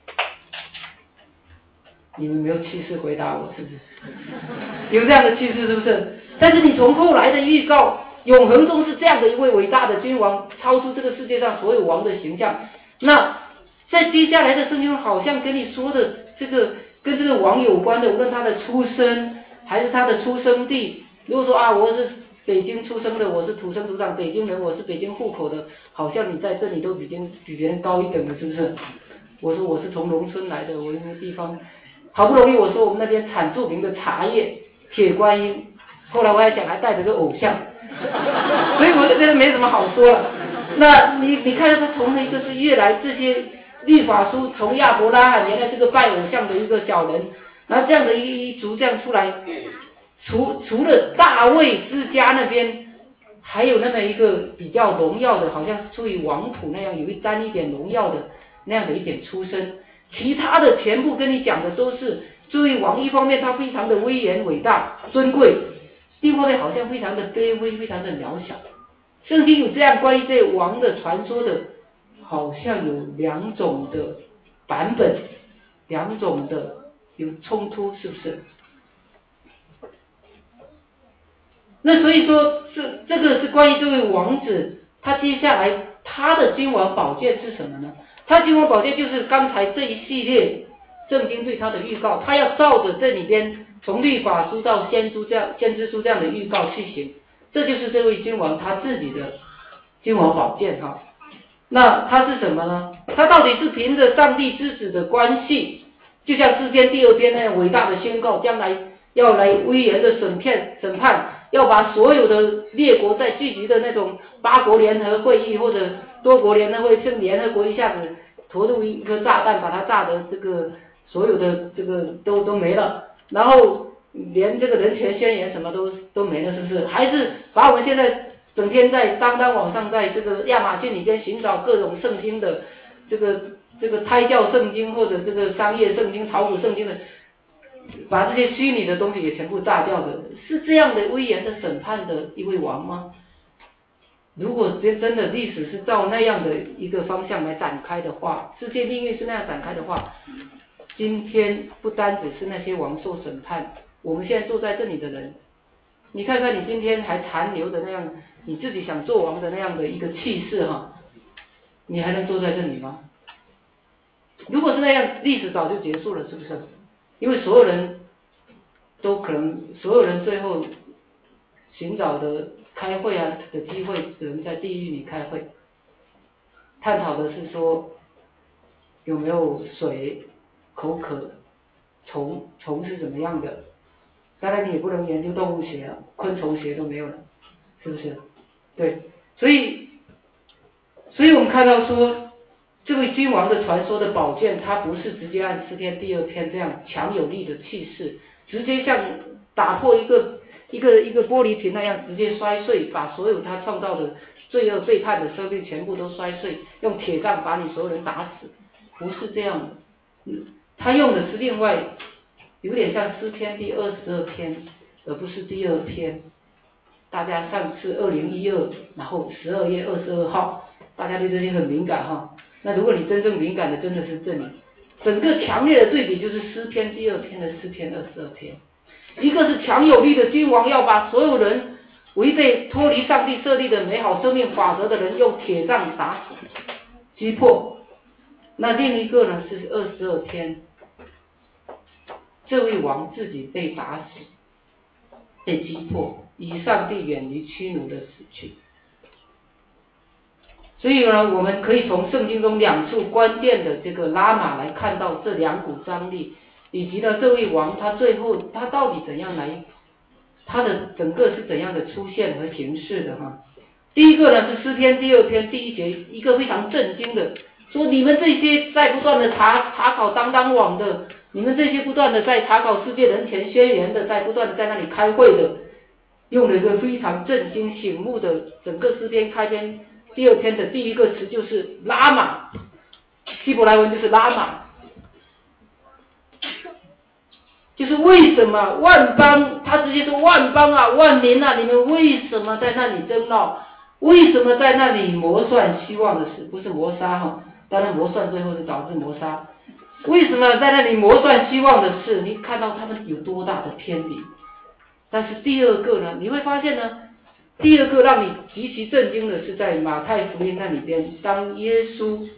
你们没有气势回答我，是不是？有这样的气势，是不是？但是你从后来的预告，永恒中是这样的一位伟大的君王，超出这个世界上所有王的形象。那在接下来的圣经好像跟你说的这个跟这个王有关的，无论他的出生还是他的出生地，如果说啊我是北京出生的，我是土生土长北京人，我是北京户口的，好像你在这里都已经比别人高一等了，是不是？我说我是从农村来的，我那个地方好不容易我说我们那边产著名的茶叶铁观音，后来我还想还带着个偶像，所以我就觉得没什么好说了。那你你看他从了一个是越来这些律法书，从亚伯拉罕原来是个拜偶像的一个小人，然后这样的一一族这样出来，除除了大卫之家那边还有那么一个比较荣耀的，好像是出于王谱那样有一沾一点荣耀的那样的一点出身，其他的全部跟你讲的都是这位王，一方面他非常的威严伟大尊贵，另一方面好像非常的卑微非常的渺小。圣经有这样关于这王的传说的，好像有两种的版本，两种的有冲突，是不是？那所以说这这个是关于这位王子，他接下来他的君王宝剑是什么呢？他君王宝剑就是刚才这一系列圣经对他的预告，他要照着这里边从律法书到先知这样先知书这样的预告去行，这就是这位君王他自己的君王宝剑哈。那他是什么呢？他到底是凭着上帝之子的关系，就像诗篇第二篇那样伟大的宣告，将来要来威严的审判审判，要把所有的列国在聚集的那种八国联合会议或者多国联合会，趁联合国一下子投入一颗炸弹，把它炸的这个所有的这个都都没了，然后连这个人权宣言什么都都没了，是不是？还是把我们现在整天在当当网上在这个亚马逊里边寻找各种圣经的这个这个胎教圣经或者这个商业圣经炒股圣经的，把这些虚拟的东西也全部炸掉的，是这样的威严的审判的一位王吗？如果真的历史是照那样的一个方向来展开的话，世界命运是那样展开的话，今天不单只是那些王受审判，我们现在坐在这里的人，你看看你今天还残留的那样你自己想做王的那样的一个气势哈，你还能坐在这里吗？如果是那样，历史早就结束了，是不是？因为所有人都可能，所有人最后寻找的开会啊的机会，只能在地狱里开会，探讨的是说有没有水、口渴、虫虫是怎么样的。当然你也不能研究动物学啊，昆虫学都没有了，是不是？对，所以所以我们看到说这位君王的传说的宝剑，它不是直接按诗篇第二篇这样强有力的气势，直接像打破一个一个一个玻璃瓶那样直接摔碎，把所有他创造的罪恶背叛的生命全部都摔碎，用铁杖把你所有人打死，不是这样的。嗯，他用的是另外有点像诗篇第二十二篇，而不是第二篇。大家上次二零一二，然后十二月二十二号，大家对这些很敏感哈。 那如果你真正敏感的真的是这里，整个强烈的对比就是诗篇第二篇的诗篇二十二篇，一个是强有力的君王要把所有人违背脱离上帝设立的美好生命法则的人用铁杖打死击破，那另一个呢是二十二篇，这位王自己被打死被击破，以上帝远离屈奴的死去。所以呢，我们可以从圣经中两处关键的这个拉玛来看到这两股张力，以及呢这位王他最后他到底怎样来，他的整个是怎样的出现和形式的哈。第一个呢是诗篇第二篇第一节，一个非常震惊的说，你们这些在不断的查查考当当网的，你们这些不断的在查考世界人权宣言的，在不断的在那里开会的，用了一个非常震惊醒目的整个诗篇开篇第二篇的第一个词就是拉玛，希伯来文就是拉玛，就是为什么万邦，他直接说万邦啊万民啊，你们为什么在那里争闹，为什么在那里谋算虚妄的事，不是谋杀哈，当然谋算最后是导致谋杀，为什么在那里谋算虚妄的事，你看到他们有多大的偏离。但是第二个呢，你会发现呢，第二个让你极其震惊的是在马太福音那里边，当耶稣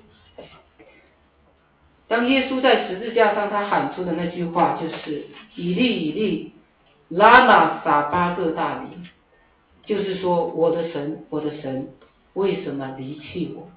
当耶稣在十字架上他喊出的那句话就是以利以利拉玛撒巴各大尼，就是说我的神我的神为什么离弃我。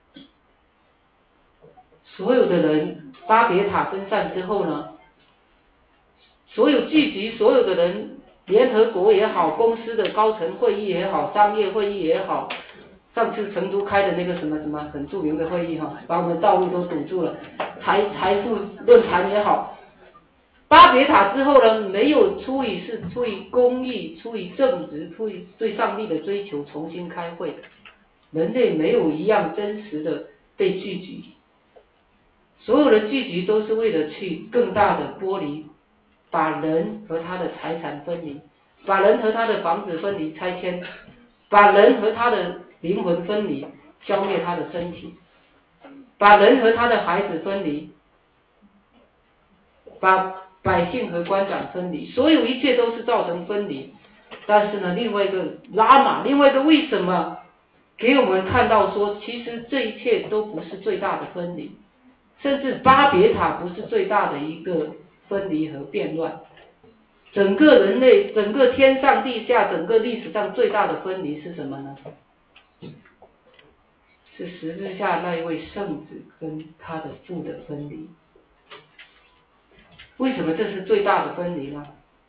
所有的人巴别塔分散之后呢，所有聚集所有的人，联合国也好，公司的高层会议也好，商业会议也好，上次成都开的那个什么什么很著名的会议哈，把我们的道路都堵住了，财财富论坛也好，巴别塔之后呢，没有出于是出于公义，出于正直，出于对上帝的追求重新开会，人类没有一样真实的被聚集，所有的聚集都是为了去更大的剥离，把人和他的财产分离，把人和他的房子分离拆迁，把人和他的灵魂分离，消灭他的身体，把人和他的孩子分离，把百姓和官长分离，所有一切都是造成分离。但是呢，另外一个拉玛，另外一个为什么给我们看到说，其实这一切都不是最大的分离，甚至巴别塔不是最大的一个分离和变乱，整个人类整个天上地下整个历史上最大的分离是什么呢？是十字架那一位圣子跟他的父的分离。为什么这是最大的分离呢？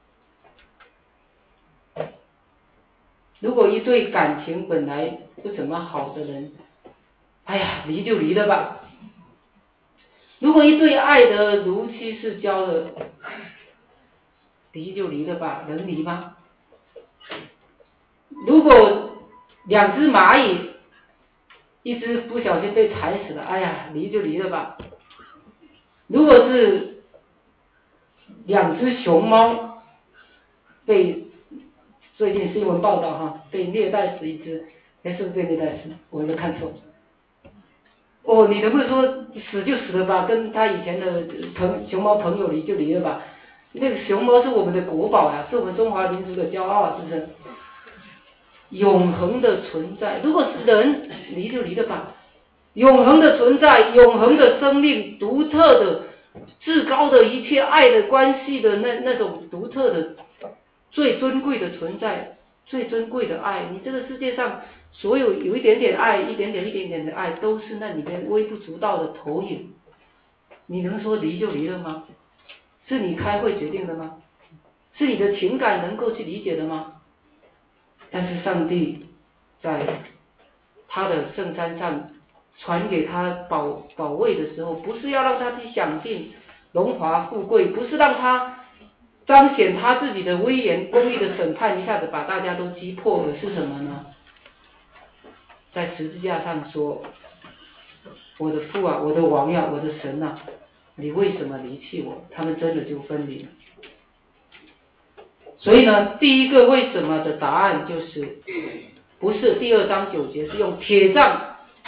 如果一对感情本来不怎么好的人，哎呀，离就离了吧。如果一对爱的如漆似胶的，离就离了吧，能离吗？如果两只蚂蚁，一只不小心被踩死了，哎呀，离就离了吧。如果是两只熊猫被最近新闻报道哈，被虐待死一只，哎，是不是被虐待死？我没看错。哦，你能不能说死就死了吧？跟他以前的朋熊猫朋友离就离了吧？那个熊猫是我们的国宝呀，是我们中华民族的骄傲，是不是？永恒的存在，如果是人离就离了吧。永恒的存在，永恒的生命，独特的、至高的一切爱的关系的那那种独特的、最尊贵的存在，最尊贵的爱。你这个世界上所有有一点点爱，一点点一点点的爱，都是那里边微不足道的投影。你能说离就离了吗？是你开会决定的吗？是你的情感能够去理解的吗？但是上帝在他的圣山上传给他宝宝位的时候，不是要让他去享尽荣华富贵，不是让他彰显他自己的威严，公义的审判一下子把大家都击破，而是什么呢？在十字架上说，我的父啊，我的王呀、啊，我的神啊，你为什么离弃我？他们真的就分离了。所以呢，第一个为什么的答案就是不是第二章九节，是用铁杖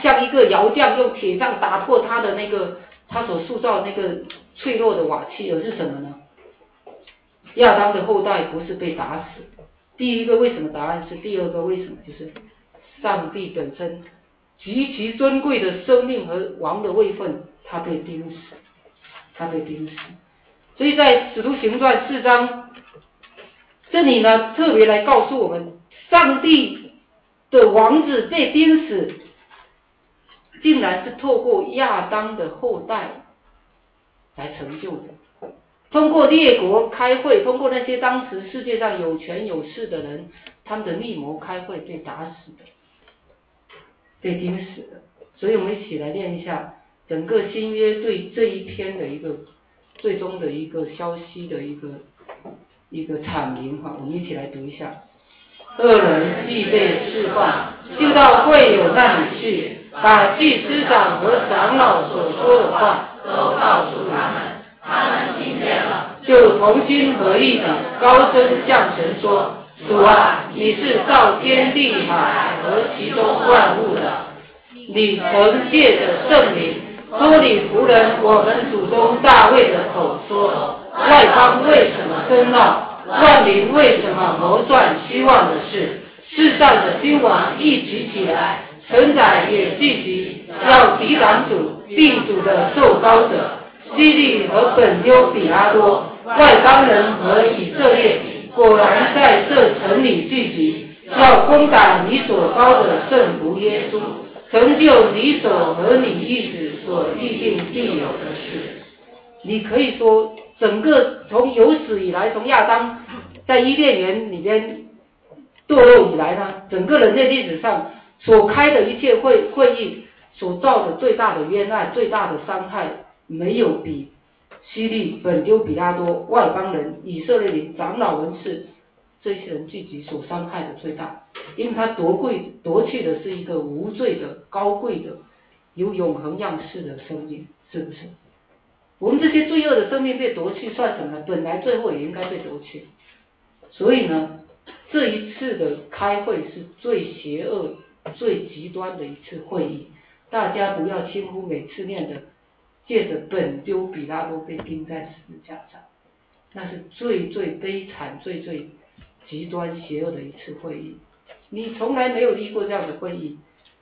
像一个窑匠用铁杖打破他的那个他所塑造的那个脆弱的瓦器，而是什么呢？亚当的后代不是被打死。第一个为什么答案是第二个为什么，就是上帝本身极其尊贵的生命和王的位分，他被钉死，他被钉死。所以在使徒行传四章这里呢，特别来告诉我们，上帝的王子被钉死，竟然是透过亚当的后代来成就的。通过列国开会，通过那些当时世界上有权有势的人，他们的密谋开会被打死的，被钉死的。所以我们一起来念一下整个新约对这一篇的一个最终的一个消息的一个一个阐明哈，我们一起来读一下。恶人既被释放，就到会友那里去，把祭司长和长老所说的话都告诉他们。他们听见了，就同心合意地高声向神说：主啊，你是造天地海和其中万物的，你曾借着圣灵托你仆人我们祖宗大卫的口说，外邦为什么争闹，万民为什么谋算虚妄的事？世上的君王一起起来，臣宰也聚集，要抵挡主，并主的受膏者。希利和本丢比拉多，外邦人和以色列果然在这城里聚集，要攻打你所膏的圣徒耶稣，成就你所和你义子所预定必有的事。你可以说，整个从有史以来，从亚当在伊甸园里边堕落以来呢，整个人类历史上所开的一切会会议所造的最大的冤案、最大的伤害，没有比希利、本丢比拉多、外邦人、以色列人、长老文士这些人聚集所伤害的最大，因为他夺贵夺去的是一个无罪的、高贵的、有永恒样式的生命，是不是？我们这些罪恶的生命被夺去算什么呢？本来最后也应该被夺去。所以呢，这一次的开会是最邪恶、最极端的一次会议。大家不要轻忽每次念的借着本丢比拉多被钉在十字架上，那是最最悲惨、最最极端邪恶的一次会议。你从来没有遇过这样的会议，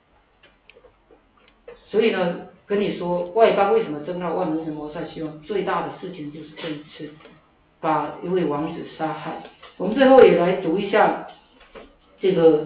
所以呢，跟你说外邦为什么争闹，万民为谋算虚妄，最大的事情就是这一次把一位王子杀害。我们最后也来读一下这个，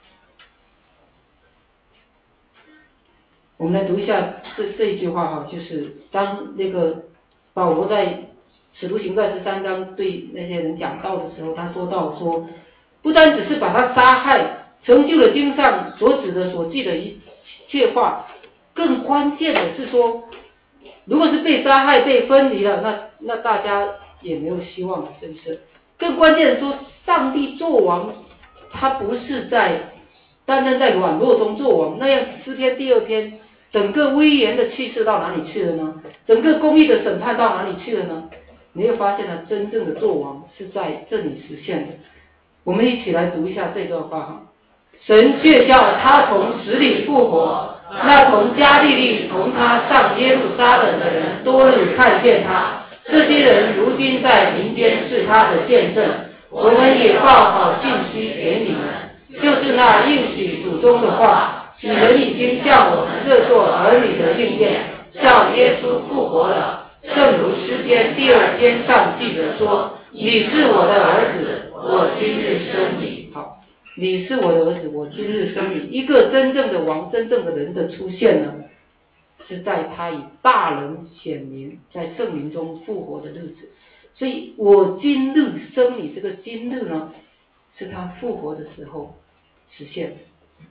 我们来读一下这这一句话哈，就是当那个保罗在使徒行传十三章对那些人讲道的时候，他说到说，不单只是把他杀害，成就了经上所指的所记的一切话，更关键的是说，如果是被杀害、被分离了，那那大家也没有希望了，是不是？更关键的说，上帝作王，他不是在单单在软弱中作王，那样诗篇第二篇整个威严的气势到哪里去了呢？整个公义的审判到哪里去了呢？没有发现他真正的作王是在这里实现的。我们一起来读一下这段话哈。神却叫他从死里复活，那从加利利同他上耶路撒冷的人多日看见他，这些人如今在民间是他的见证。我们也报好信息给你们，就是那应许祖宗的话，你们已经向我们这做儿女的应验，叫耶稣复活了。正如诗篇第二篇上记着说，你是我的儿子，我今日生你。好，你是我的儿子，我今日生你。一个真正的王，真正的人的出现呢，是在他以大能显明，在圣灵中复活的日子。所以我今日生你，这个今日呢，是他复活的时候实现的。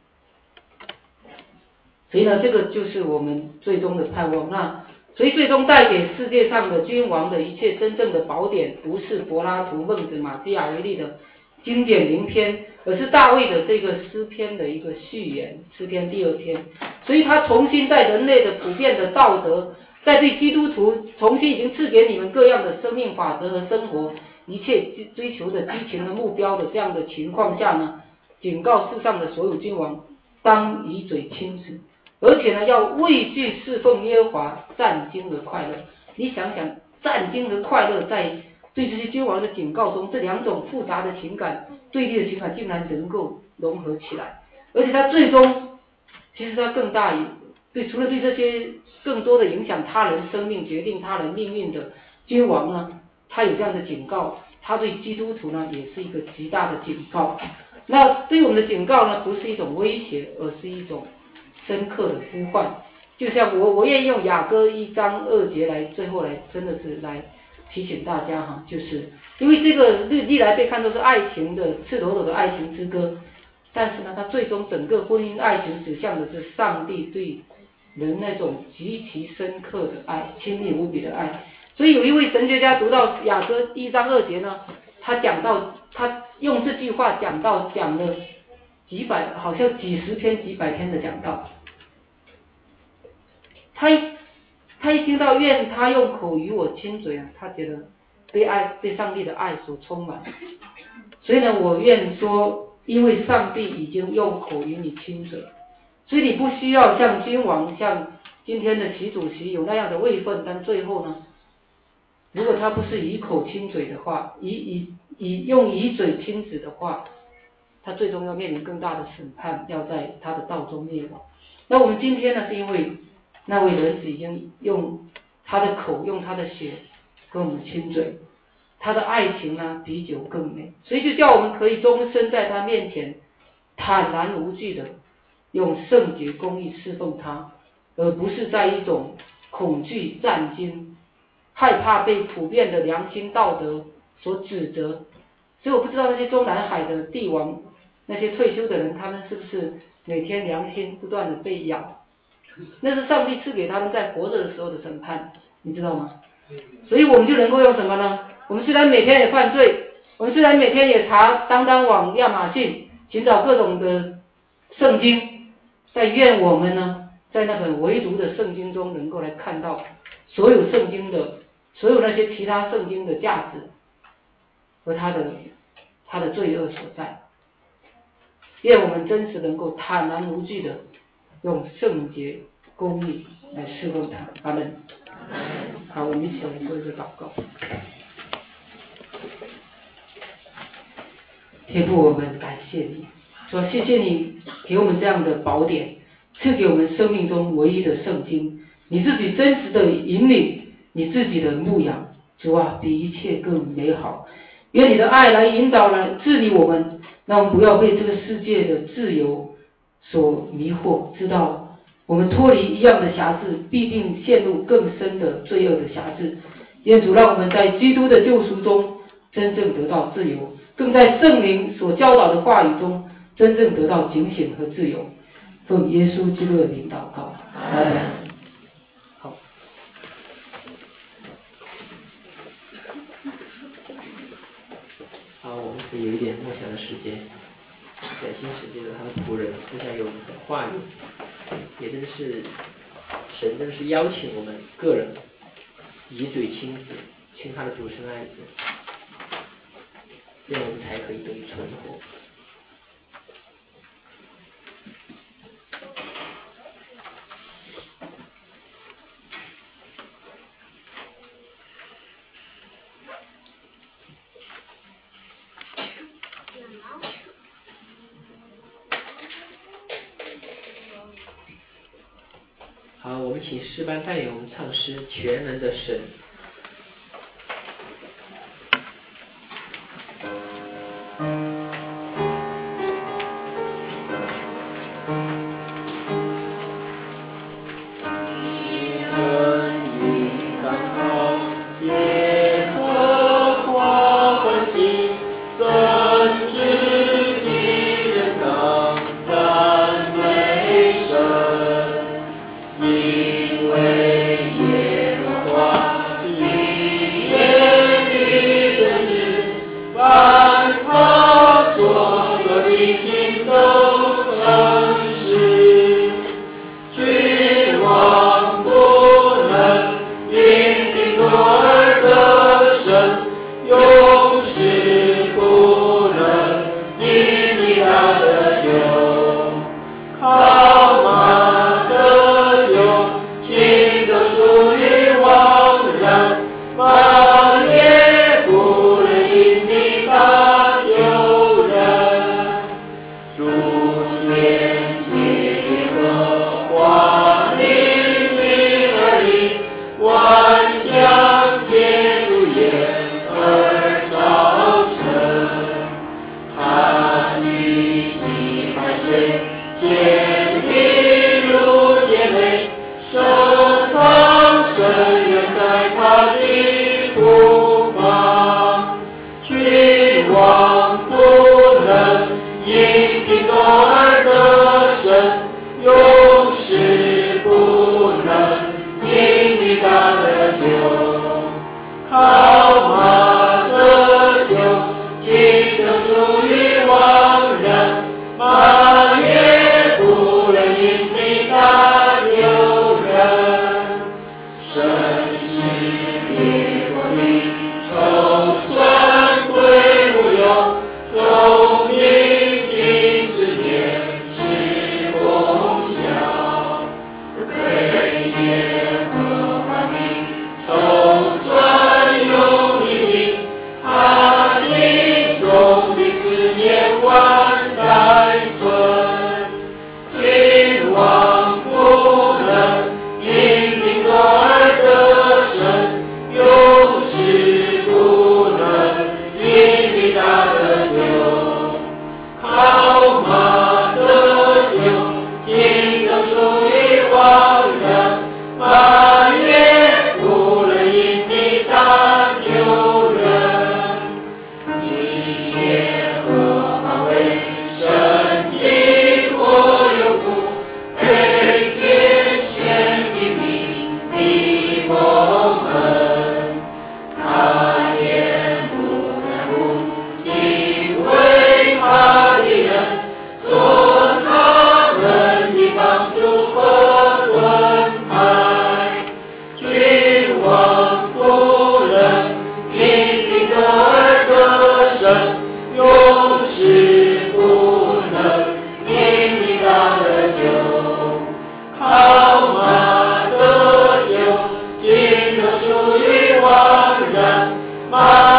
所以呢，这个就是我们最终的盼望。那所以最终带给世界上的君王的一切真正的宝典，不是柏拉图、孟子、马基雅维利的经典名篇，而是大卫的这个诗篇的一个序言，诗篇第二篇。所以他重新在人类的普遍的道德，在对基督徒重新已经赐给你们各样的生命法则和生活一切追求的激情的目标的这样的情况下呢，警告世上的所有君王，当以嘴亲子， 而且呢，要畏惧侍奉耶和华，战惊而快乐。你想想，战惊和快乐在对这些君王的警告中，这两种复杂的情感、对立的情感，竟然能够融合起来，而且他最终，其实他更大于对，除了对这些更多的影响他人生命、决定他人命运的君王呢，他有这样的警告，他对基督徒呢，也是一个极大的警告。那对我们的警告呢，不是一种威胁，而是一种深刻的呼唤。就像我，我愿意用雅歌一章二节来，最后来，真的是来提醒大家哈，就是因为这个历历来被看作是爱情的赤裸裸的爱情之歌，但是呢，它最终整个婚姻爱情指向的是上帝对人那种极其深刻的爱，亲密无比的爱。所以有一位神学家读到雅歌一章二节呢，他讲到，他用这句话讲到讲了几百，好像几十篇几百篇的讲道。他一他一听到愿他用口与我亲嘴啊，他觉得被爱被上帝的爱所充满。所以呢，我愿说，因为上帝已经用口与你亲嘴，所以你不需要像君王，像今天的习主席有那样的位分，但最后呢，如果他不是以口亲嘴的话，以以以用以嘴亲子的话，他最终要面临更大的审判，要在他的道中灭亡。那我们今天呢，是因为那位人子已经用他的口，用他的血跟我们亲嘴，他的爱情呢比酒更美，所以就叫我们可以终身在他面前坦然无惧的用圣洁公义侍奉他，而不是在一种恐惧战惊，害怕被普遍的良心道德所指责。所以我不知道那些中南海的帝王，那些退休的人，他们是不是每天良心不断的被咬，那是上帝赐给他们在活着的时候的审判，你知道吗？所以我们就能够用什么呢？我们虽然每天也犯罪，我们虽然每天也查当当网、亚马逊寻找各种的圣经，但愿我们呢，在那本唯独的圣经中能够来看到所有圣经的所有那些其他圣经的价值和它的它的罪恶所在。愿我们真实能够坦然无惧的用圣洁公义来侍奉他。阿们。好，我们一起来做一个祷告。天父，我们感谢你，说谢谢你给我们这样的宝典，赐给我们生命中唯一的圣经，你自己真实的引领，你自己的牧养，主啊，比一切更美好。愿你的爱来引导，来治理我们，让我们不要被这个世界的自由所迷惑，知道我们脱离一样的辖制，必定陷入更深的罪恶的辖制。愿主让我们在基督的救赎中真正得到自由，更在圣灵所教导的话语中真正得到警醒和自由。奉耶稣基督的名祷告，阿门。好。 好，我们可以有一点默想的时间，感谢世界的他的仆人分享有话语，也真的是神真的是邀请我们个人以嘴亲子，亲他的独生爱子，这样我们才可以得以存活。好，我们请诗班带领我们唱诗《全能的神》。 妈